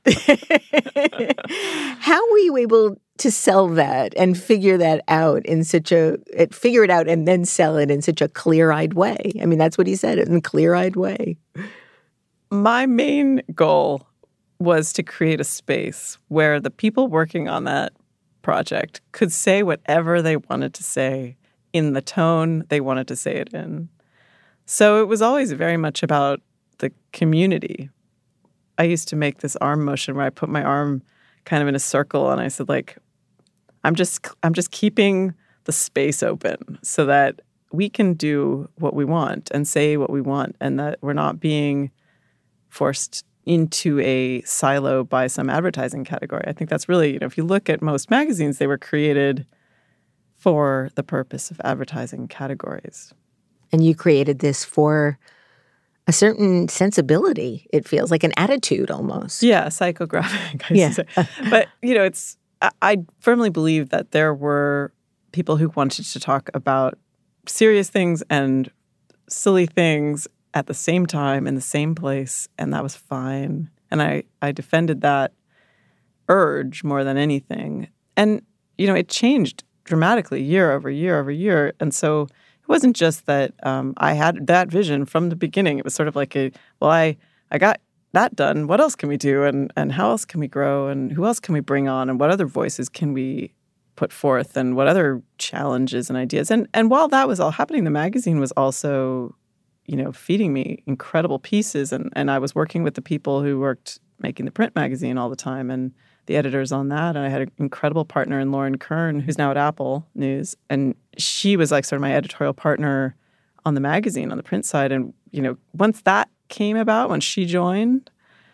How were you able to sell that and figure that out figure it out and then sell it in such a clear-eyed way? I mean, that's what he said, in a clear-eyed way. My main goal was to create a space where the people working on that project could say whatever they wanted to say in the tone they wanted to say it in. So it was always very much about the community. I used to make this arm motion where I put my arm kind of in a circle and I said, like, I'm just keeping the space open so that we can do what we want and say what we want, and that we're not being forced into a silo by some advertising category. I think that's really, if you look at most magazines, they were created for the purpose of advertising categories. And you created this for a certain sensibility, it feels like an attitude almost. Yeah, psychographic, I used to say. But, I firmly believe that there were people who wanted to talk about serious things and silly things at the same time in the same place, and that was fine. And I defended that urge more than anything. And, it changed dramatically year over year over year. And so it wasn't just that I had that vision from the beginning. It was sort of like I got that done. What else can we do? And how else can we grow? And who else can we bring on? And what other voices can we put forth? And what other challenges and ideas? And while that was all happening, the magazine was also feeding me incredible pieces. And I was working with the people who worked making the print magazine all the time. And the editors on that. And I had an incredible partner in Lauren Kern, who's now at Apple News. And she was like sort of my editorial partner on the magazine, on the print side. And, once that came about, when she joined,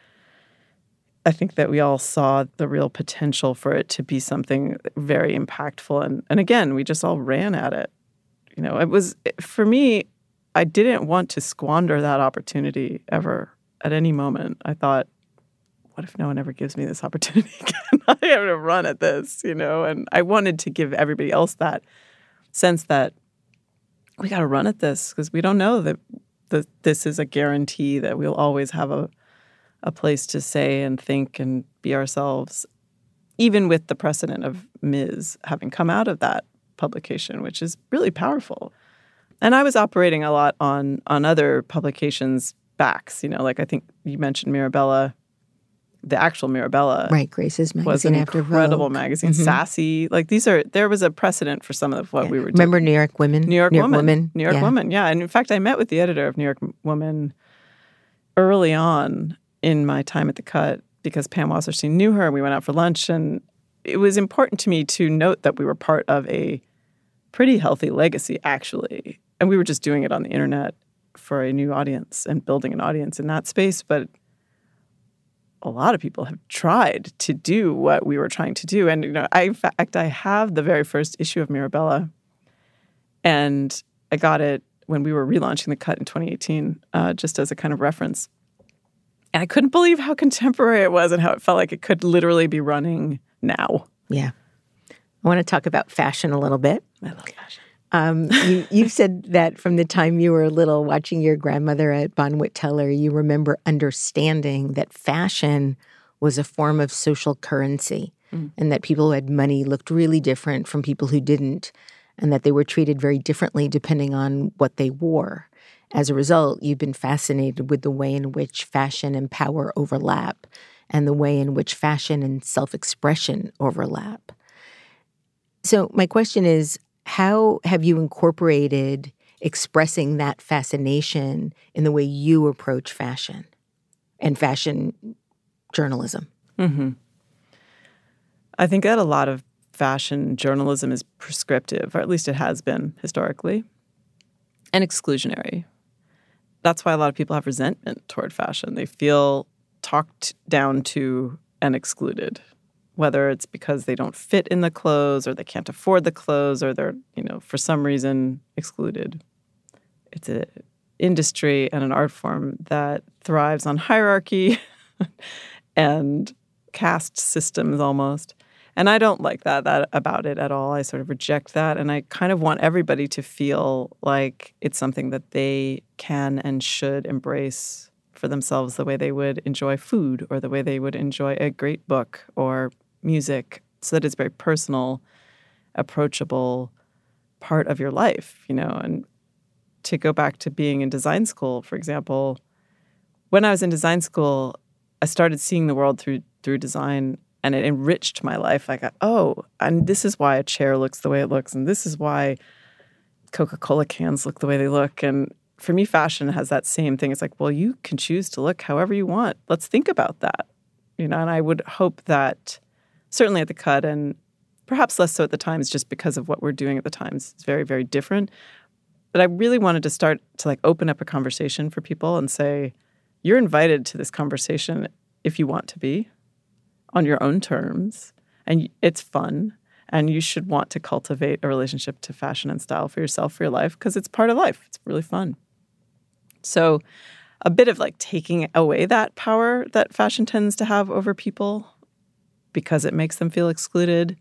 I think that we all saw the real potential for it to be something very impactful. And again, we just all ran at it. It was, for me, I didn't want to squander that opportunity ever at any moment. I thought, what if no one ever gives me this opportunity again? I have to run at this, And I wanted to give everybody else that sense that we got to run at this because we don't know that this is a guarantee that we'll always have a place to say and think and be ourselves, even with the precedent of Ms. having come out of that publication, which is really powerful. And I was operating a lot on other publications' backs. Like I think you mentioned Mirabella. The actual Mirabella, right? Grace's magazine was an after incredible Vogue. magazine. Sassy, like there was a precedent for some of what we were doing. Remember New York Women? New York Woman. New York Woman, yeah. And in fact, I met with the editor of New York Woman early on in my time at the Cut because Pam Wasserstein knew her. We went out for lunch, and it was important to me to note that we were part of a pretty healthy legacy, actually. And we were just doing it on the internet for a new audience and building an audience in that space, but a lot of people have tried to do what we were trying to do. And, in fact, I have the very first issue of Mirabella, and I got it when we were relaunching the Cut in 2018, just as a kind of reference. And I couldn't believe how contemporary it was and how it felt like it could literally be running now. Yeah. I want to talk about fashion a little bit. I love fashion. You've said that from the time you were little, watching your grandmother at Bonwit Teller, you remember understanding that fashion was a form of social currency and that people who had money looked really different from people who didn't, and that they were treated very differently depending on what they wore. As a result, you've been fascinated with the way in which fashion and power overlap and the way in which fashion and self-expression overlap. So my question is, how have you incorporated expressing that fascination in the way you approach fashion and fashion journalism? Mm-hmm. I think that a lot of fashion journalism is prescriptive, or at least it has been historically, and exclusionary. That's why a lot of people have resentment toward fashion. They feel talked down to and excluded, whether it's because they don't fit in the clothes or they can't afford the clothes or they're, for some reason excluded. It's an industry and an art form that thrives on hierarchy and caste systems almost. And I don't like that about it at all. I sort of reject that. And I kind of want everybody to feel like it's something that they can and should embrace for themselves the way they would enjoy food or the way they would enjoy a great book or music, so that it's a very personal, approachable part of your life, And to go back to being in design school, for example, when I was in design school, I started seeing the world through design, and it enriched my life. I got, and this is why a chair looks the way it looks, and this is why Coca-Cola cans look the way they look. And for me, fashion has that same thing. It's like, well, you can choose to look however you want. Let's think about that, And I would hope that certainly at the Cut, and perhaps less so at the Times, just because of what we're doing at the Times. It's very, very different. But I really wanted to start to open up a conversation for people and say, you're invited to this conversation if you want to be, on your own terms. And it's fun. And you should want to cultivate a relationship to fashion and style for yourself, for your life, because it's part of life. It's really fun. So a bit of taking away that power that fashion tends to have over people because it makes them feel excluded,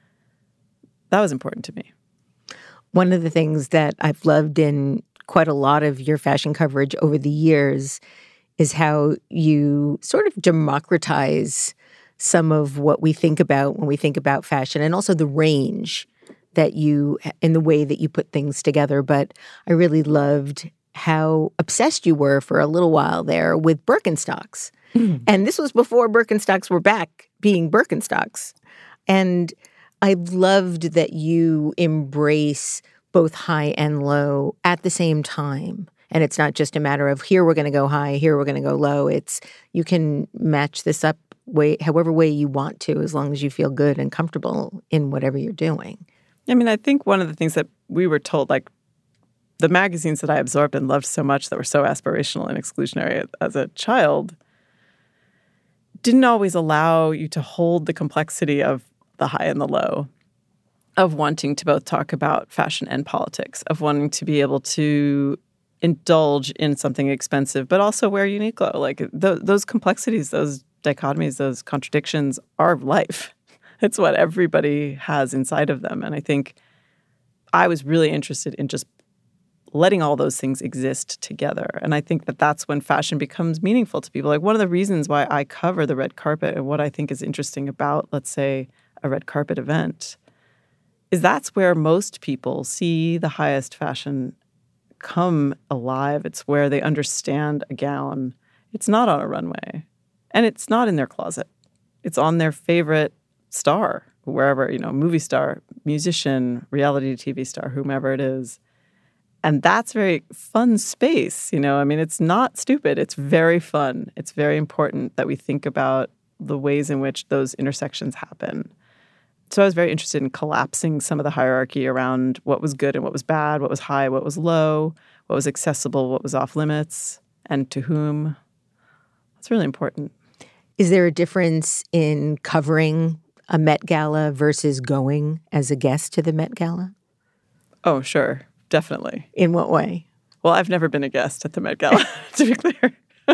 that was important to me. One of the things that I've loved in quite a lot of your fashion coverage over the years is how you sort of democratize some of what we think about when we think about fashion, and also the range that you, in the way that you put things together. But I really loved how obsessed you were for a little while there with Birkenstocks. And this was before Birkenstocks were back being Birkenstocks. And I loved that you embrace both high and low at the same time. And it's not just a matter of here we're going to go high, here we're going to go low. It's you can match this up however way you want to, as long as you feel good and comfortable in whatever you're doing. I mean, I think one of the things that we were told, like the magazines that I absorbed and loved so much that were so aspirational and exclusionary as a child didn't always allow you to hold the complexity of the high and the low, of wanting to both talk about fashion and politics, of wanting to be able to indulge in something expensive, but also wear Uniqlo. Like those complexities, those dichotomies, those contradictions are life. It's what everybody has inside of them. And I think I was really interested in just letting all those things exist together. And I think that that's when fashion becomes meaningful to people. Like one of the reasons why I cover the red carpet and what I think is interesting about, let's say, a red carpet event is that's where most people see the highest fashion come alive. It's where they understand a gown. It's not on a runway. And it's not in their closet. It's on their favorite star, wherever, movie star, musician, reality TV star, whomever it is. And that's a very fun space, I mean, it's not stupid. It's very fun. It's very important that we think about the ways in which those intersections happen. So I was very interested in collapsing some of the hierarchy around what was good and what was bad, what was high, what was low, what was accessible, what was off limits, and to whom. That's really important. Is there a difference in covering a Met Gala versus going as a guest to the Met Gala? Oh, sure. Definitely. In what way? Well, I've never been a guest at the Met Gala, to be clear.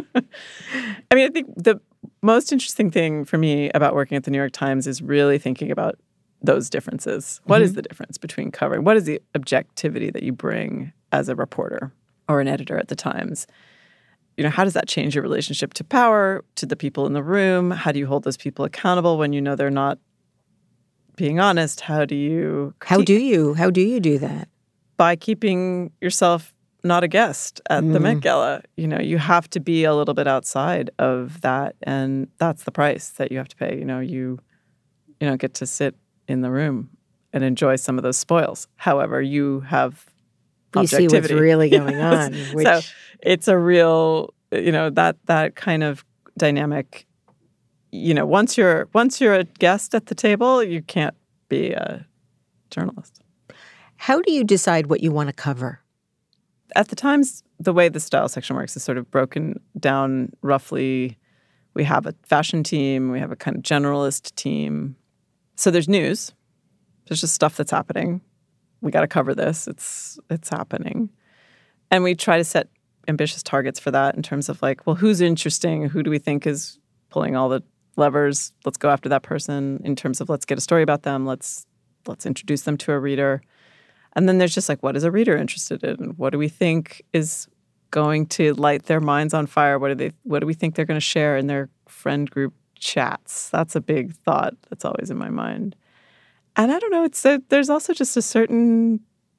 I mean, I think the most interesting thing for me about working at the New York Times is really thinking about those differences. What is the difference between covering? What is the objectivity that you bring as a reporter or an editor at the Times? How does that change your relationship to power, to the people in the room? How do you hold those people accountable when you know they're not being honest? How do you do that? By keeping yourself not a guest at the Met Gala. You have to be a little bit outside of that, and that's the price that you have to pay. You get to sit in the room and enjoy some of those spoils. However, you have objectivity. You see what's really going on. So it's a real, that kind of dynamic. Once you're a guest at the table, you can't be a journalist. How do you decide what you want to cover? At the Times, the way the style section works is sort of broken down roughly. We have a fashion team. We have a kind of generalist team. So there's news. There's just stuff that's happening. We got to cover this. It's happening. And we try to set ambitious targets for that in terms of like, well, who's interesting? Who do we think is pulling all the levers? Let's go after that person. In terms of let's get a story about them. Let's introduce them to a reader. And then there's just like, what is a reader interested in? What do we think is going to light their minds on fire? What do we think they're going to share in their friend group chats? That's a big thought that's always in my mind. And I don't know, there's also just a certain,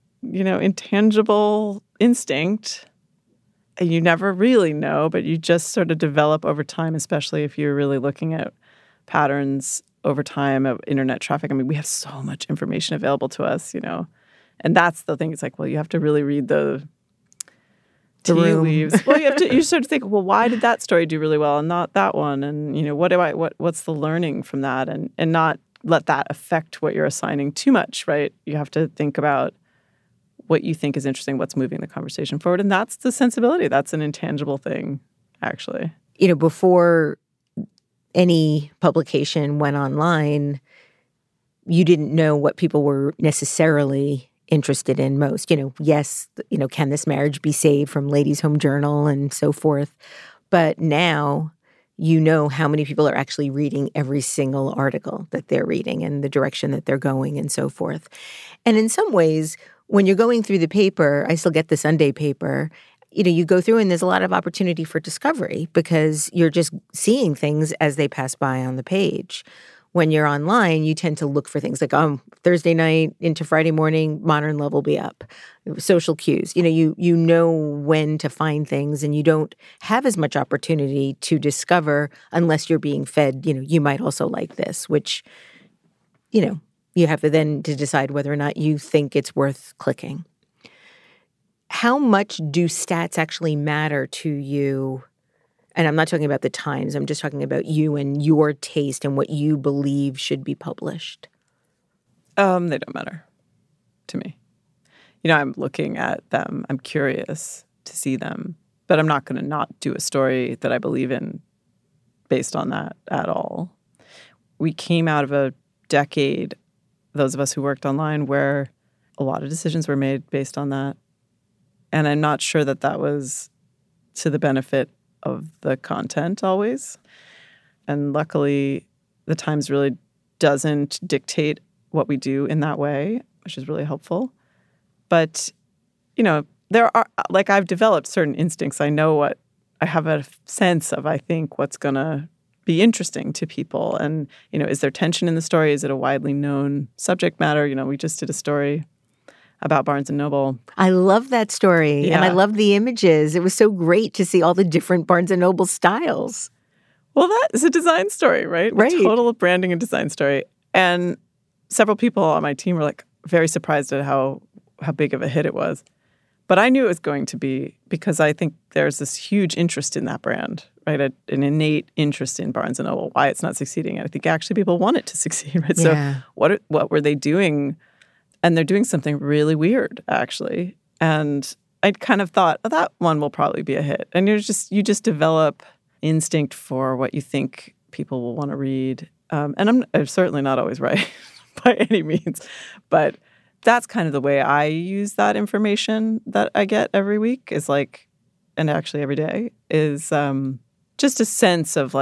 intangible instinct. And you never really know, but you just sort of develop over time, especially if you're really looking at patterns over time of internet traffic. I mean, we have so much information available to us, And that's the thing. It's like, well, you have to really read the tea leaves. Well, you sort of think, well, why did that story do really well and not that one? And what's the learning from that? And not let that affect what you're assigning too much, right? You have to think about what you think is interesting, what's moving the conversation forward, and that's the sensibility. That's an intangible thing, actually. Before any publication went online, you didn't know what people were necessarily interested in most. Yes, can this marriage be saved from Ladies' Home Journal and so forth. But now how many people are actually reading every single article that they're reading and the direction that they're going and so forth. And in some ways, when you're going through the paper, I still get the Sunday paper, you go through and there's a lot of opportunity for discovery because you're just seeing things as they pass by on the page. When you're online, you tend to look for things like, Thursday night into Friday morning, Modern Love will be up. Social cues. You know when to find things, and you don't have as much opportunity to discover unless you're being fed, you might also like this, which, you have to then to decide whether or not you think it's worth clicking. How much do stats actually matter to you And I'm not talking about the Times. I'm just talking about you and your taste and what you believe should be published. They don't matter to me. I'm looking at them. I'm curious to see them. But I'm not going to not do a story that I believe in based on that at all. We came out of a decade, those of us who worked online, where a lot of decisions were made based on that. And I'm not sure that that was to the benefit of the content always. And luckily, the Times really doesn't dictate what we do in that way, which is really helpful. But, there are, I've developed certain instincts. I have a sense of, I think, what's going to be interesting to people. And, is there tension in the story? Is it a widely known subject matter? We just did a story about Barnes & Noble. I love that story. Yeah. And I love the images. It was so great to see all the different Barnes & Noble styles. Well, that is a design story, right? Right. A total branding and design story. And several people on my team were very surprised at how big of a hit it was. But I knew it was going to be because I think there's this huge interest in that brand, right? An innate interest in Barnes & Noble, why it's not succeeding. And I think actually people want it to succeed, right? Yeah. So what were they doing? And they're doing something really weird, actually. And I kind of thought, that one will probably be a hit. And you just develop instinct for what you think people will want to read. And I'm certainly not always right by any means, but that's kind of the way I use that information that I get every week and actually every day, is just a sense of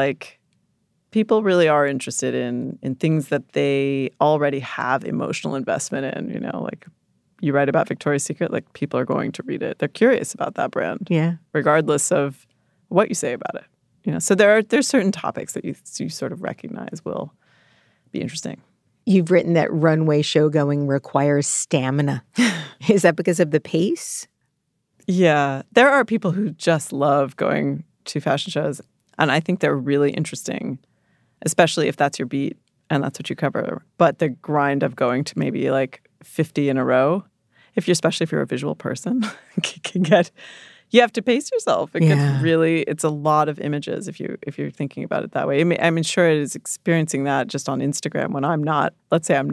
people really are interested in things that they already have emotional investment in, you write about Victoria's Secret, people are going to read it. They're curious about that brand. Yeah. Regardless of what you say about it. So there's certain topics that you sort of recognize will be interesting. You've written that runway showgoing requires stamina. Is that because of the pace? Yeah. There are people who just love going to fashion shows, and I think they're really interesting, especially if that's your beat and that's what you cover. But the grind of going to maybe 50 in a row, especially if you're a visual person, you have to pace yourself. It gets it's a lot of images if you're thinking about it that way. I'm sure it is experiencing that just on Instagram when I'm not, let's say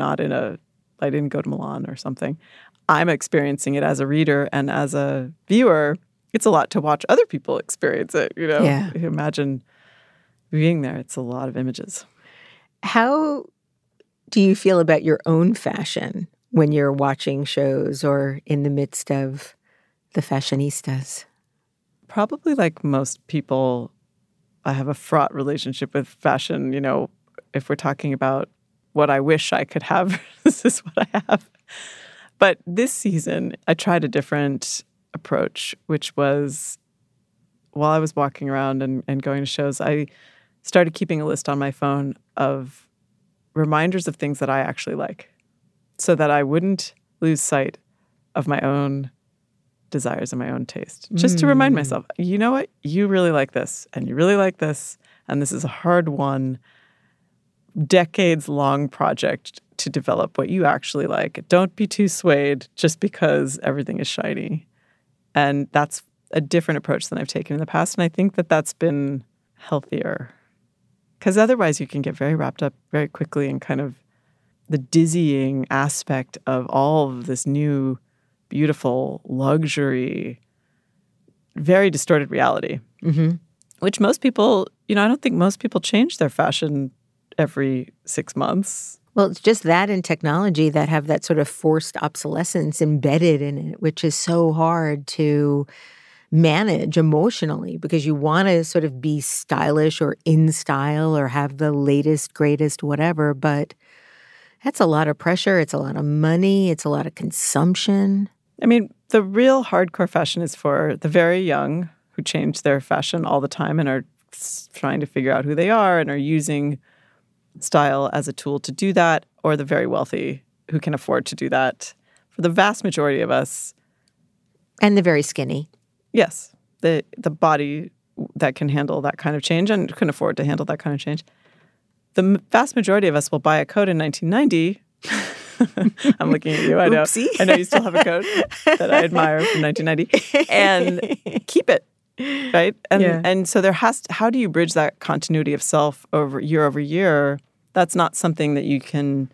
I didn't go to Milan or something. I'm experiencing it as a reader, and as a viewer, it's a lot to watch other people experience it, Yeah. Imagine being there. It's a lot of images. How do you feel about your own fashion when you're watching shows or in the midst of the fashionistas? Probably like most people, I have a fraught relationship with fashion. If we're talking about what I wish I could have, this is what I have. But this season, I tried a different approach, which was while I was walking around and going to shows, I started keeping a list on my phone of reminders of things that I actually like so that I wouldn't lose sight of my own desires and my own taste. Just to remind myself, you know what? You really like this, and you really like this, and this is a hard-won, decades-long project to develop what you actually like. Don't be too swayed just because everything is shiny. And that's a different approach than I've taken in the past, and I think that that's been healthier. Because otherwise you can get very wrapped up very quickly in kind of the dizzying aspect of all of this new beautiful luxury, very distorted reality, which most people, I don't think most people change their fashion every 6 months. Well, it's just that and technology that have that sort of forced obsolescence embedded in it, which is so hard to manage emotionally because you want to sort of be stylish or in style or have the latest, greatest, whatever, but that's a lot of pressure. It's a lot of money. It's a lot of consumption. I mean, the real hardcore fashion is for the very young who change their fashion all the time and are trying to figure out who they are and are using style as a tool to do that, or the very wealthy who can afford to do that. For the vast majority of us. And the very skinny. Yes. The body that can handle that kind of change and can afford to handle that kind of change. The vast majority of us will buy a coat in 1990. I'm looking at you. I know. Oopsie. I know you still have a coat that I admire from 1990 and keep it right? And so how do you bridge that continuity of self over year? That's not something that you can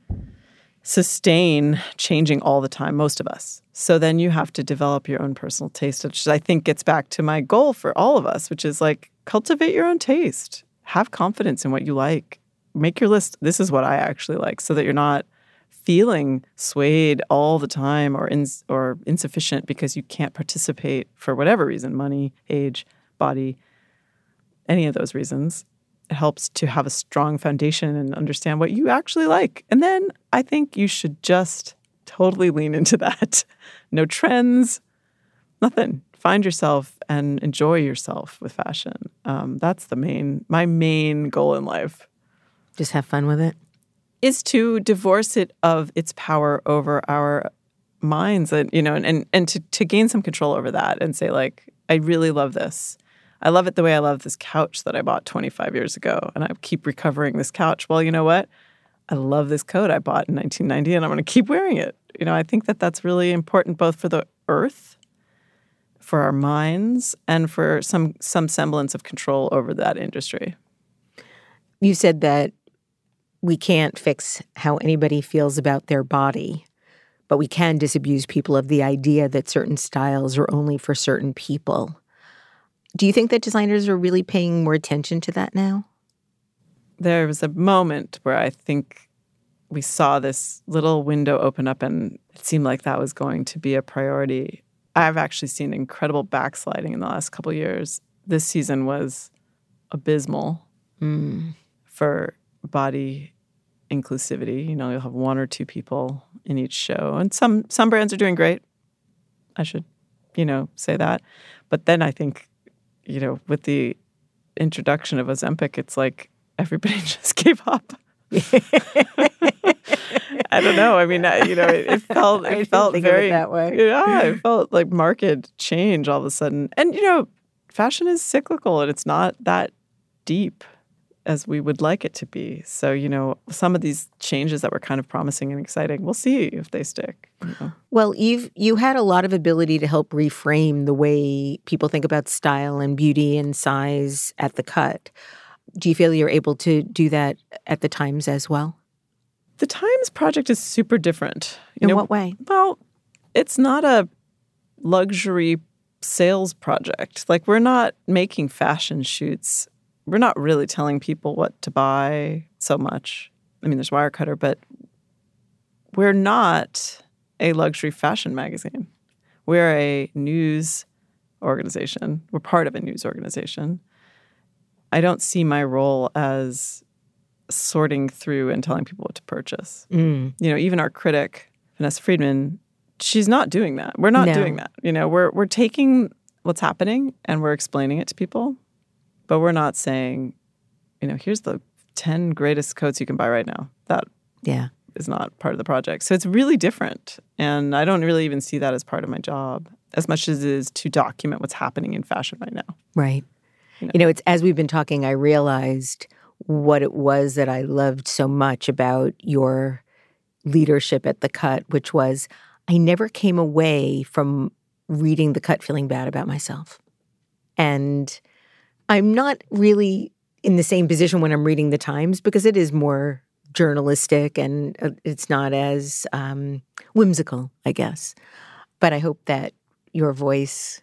sustain changing all the time, most of us. So then you have to develop your own personal taste, which I think gets back to my goal for all of us, which is like cultivate your own taste. Have confidence in what you like. Make your list. This is what I actually like, so that you're not feeling swayed all the time or insufficient because you can't participate for whatever reason, money, age, body, any of those reasons. It helps to have a strong foundation and understand what you actually like. And then I think you should just totally lean into that. No trends, nothing. Find yourself and enjoy yourself with fashion. That's my main goal in life. Just have fun with it. Is to divorce it of its power over our minds, and to gain some control over that and say, like, I really love this. I love it the way I love this couch that I bought 25 years ago, and I keep recovering this couch. Well, you know what? I love this coat I bought in 1990, and I'm going to keep wearing it. I think that that's really important both for the earth, for our minds, and for some semblance of control over that industry. You said that we can't fix how anybody feels about their body, but we can disabuse people of the idea that certain styles are only for certain people. Do you think that designers are really paying more attention to that now? There was a moment where I think we saw this little window open up, and it seemed like that was going to be a priority. I've actually seen incredible backsliding in the last couple of years. This season was abysmal for body inclusivity. You'll have one or two people in each show, and some brands are doing great. I should, say that. But then I think, with the introduction of Ozempic, it's like everybody just gave up. I don't know. I mean, it felt very that way. Yeah, it felt like market change all of a sudden. And fashion is cyclical, and it's not that deep as we would like it to be. So, some of these changes that were kind of promising and exciting, we'll see if they stick. Well, you had a lot of ability to help reframe the way people think about style and beauty and size at The Cut. Do you feel you're able to do that at the Times as well? The Times project is super different. In what way? Well, it's not a luxury sales project. Like, we're not making fashion shoots. We're not really telling people what to buy so much. I mean, there's Wirecutter, but we're not a luxury fashion magazine. We're a news organization. We're part of a news organization. I don't see my role as sorting through and telling people what to purchase. Even our critic, Vanessa Friedman, she's not doing that. We're not doing that. We're taking what's happening and we're explaining it to people. But we're not saying, here's the 10 greatest coats you can buy right now. That is not part of the project. So it's really different. And I don't really even see that as part of my job as much as it is to document what's happening in fashion right now. Right. It's as we've been talking, I realized what it was that I loved so much about your leadership at The Cut, which was I never came away from reading The Cut feeling bad about myself. And I'm not really in the same position when I'm reading The Times because it is more journalistic and it's not as whimsical, I guess. But I hope that your voice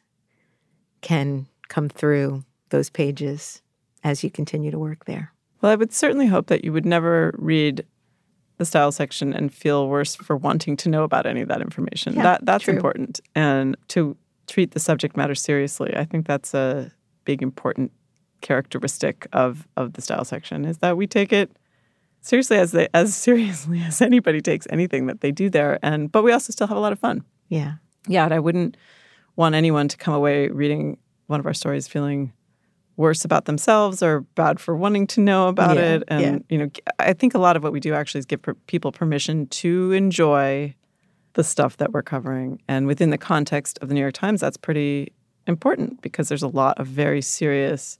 can come through those pages as you continue to work there. Well, I would certainly hope that you would never read the style section and feel worse for wanting to know about any of that information. Yeah, that's true. Important. And to treat the subject matter seriously, I think that's a big, important characteristic of the style section is that we take it seriously as seriously as anybody takes anything that they do there. But we also still have a lot of fun. Yeah. Yeah, and I wouldn't want anyone to come away reading one of our stories feeling worse about themselves or bad for wanting to know about it. And, I think a lot of what we do actually is give people permission to enjoy the stuff that we're covering. And within the context of the New York Times, that's pretty important because there's a lot of very serious,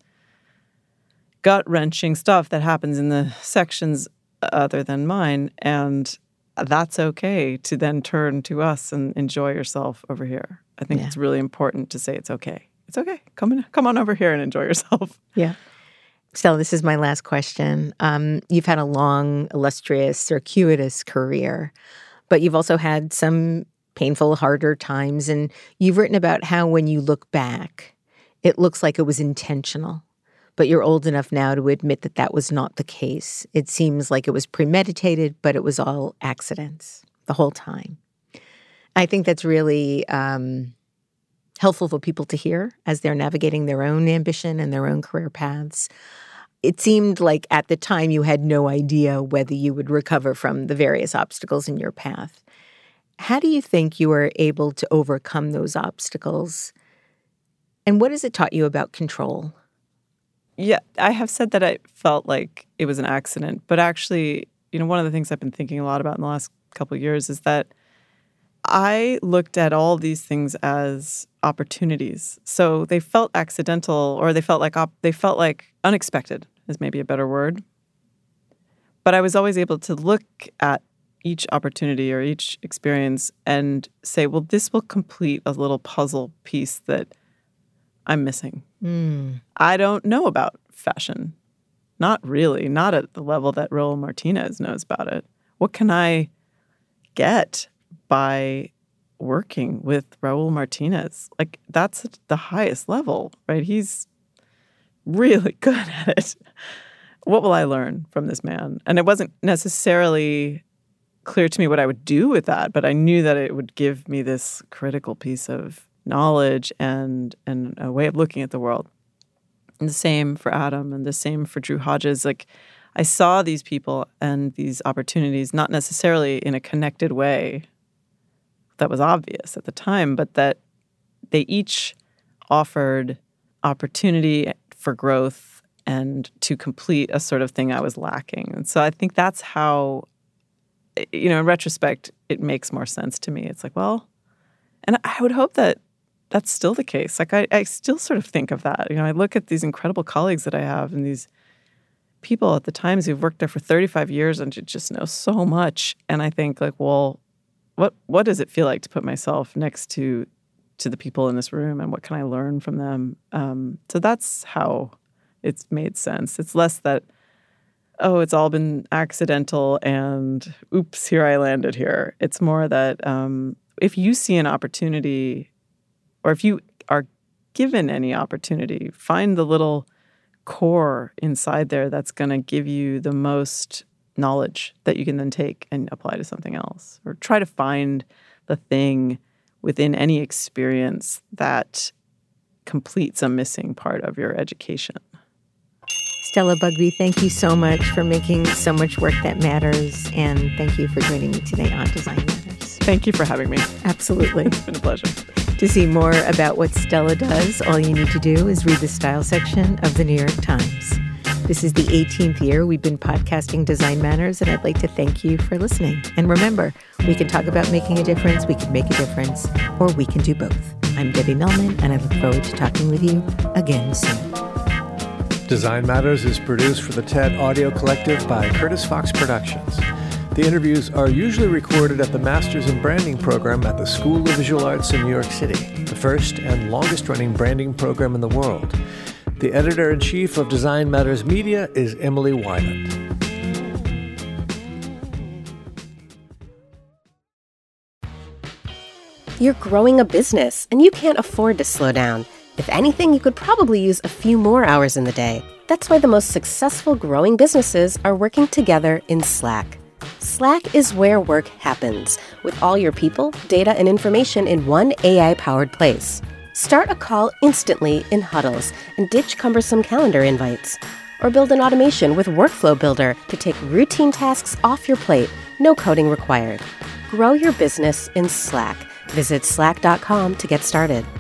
gut-wrenching stuff that happens in the sections other than mine. And that's okay to then turn to us and enjoy yourself over here. I think it's really important to say it's okay. it's okay. Come on over here and enjoy yourself. Yeah. Stella, this is my last question. You've had a long, illustrious, circuitous career, but you've also had some painful, harder times. And you've written about how when you look back, it looks like it was intentional. But you're old enough now to admit that that was not the case. It seems like it was premeditated, but it was all accidents the whole time. I think that's really helpful for people to hear as they're navigating their own ambition and their own career paths. It seemed like at the time you had no idea whether you would recover from the various obstacles in your path. How do you think you were able to overcome those obstacles? And what has it taught you about control? Yeah, I have said that I felt like it was an accident. But actually, one of the things I've been thinking a lot about in the last couple of years is that I looked at all these things as opportunities. So they felt accidental, or they felt like unexpected is maybe a better word. But I was always able to look at each opportunity or each experience and say, well, this will complete a little puzzle piece that I'm missing. I don't know about fashion. Not really. Not at the level that Raul Martinez knows about it. What can I get by working with Raul Martinez? Like, that's the highest level, right? He's really good at it. What will I learn from this man? And it wasn't necessarily clear to me what I would do with that, but I knew that it would give me this critical piece of knowledge and a way of looking at the world. And the same for Adam and the same for Drew Hodges. Like, I saw these people and these opportunities not necessarily in a connected way that was obvious at the time, but that they each offered opportunity for growth and to complete a sort of thing I was lacking. And so I think that's how, in retrospect, it makes more sense to me. It's like, well, and I would hope that that's still the case. Like, I still sort of think of that. I look at these incredible colleagues that I have and these people at the Times who've worked there for 35 years and just know so much. And I think, like, well, what does it feel like to put myself next to the people in this room, and what can I learn from them? So that's how it's made sense. It's less that, oh, it's all been accidental and oops, here I landed here. It's more that if you see an opportunity, or if you are given any opportunity, find the little core inside there that's going to give you the most knowledge that you can then take and apply to something else. Or try to find the thing within any experience that completes a missing part of your education. Stella Bugbee, thank you so much for making so much work that matters. And thank you for joining me today on Design Matters. Thank you for having me. Absolutely. It's been a pleasure. To see more about what Stella does, all you need to do is read the style section of the New York Times. This is the 18th year we've been podcasting Design Matters, and I'd like to thank you for listening. And remember, we can talk about making a difference, we can make a difference, or we can do both. I'm Debbie Millman, and I look forward to talking with you again soon. Design Matters is produced for the TED Audio Collective by Curtis Fox Productions. The interviews are usually recorded at the Masters in Branding program at the School of Visual Arts in New York City, the first and longest-running branding program in the world. The editor-in-chief of Design Matters Media is Emily Weiland. You're growing a business, and you can't afford to slow down. If anything, you could probably use a few more hours in the day. That's why the most successful growing businesses are working together in Slack. Slack is where work happens, with all your people, data, and information in one AI-powered place. Start a call instantly in huddles and ditch cumbersome calendar invites. Or build an automation with Workflow Builder to take routine tasks off your plate, no coding required. Grow your business in Slack. Visit slack.com to get started.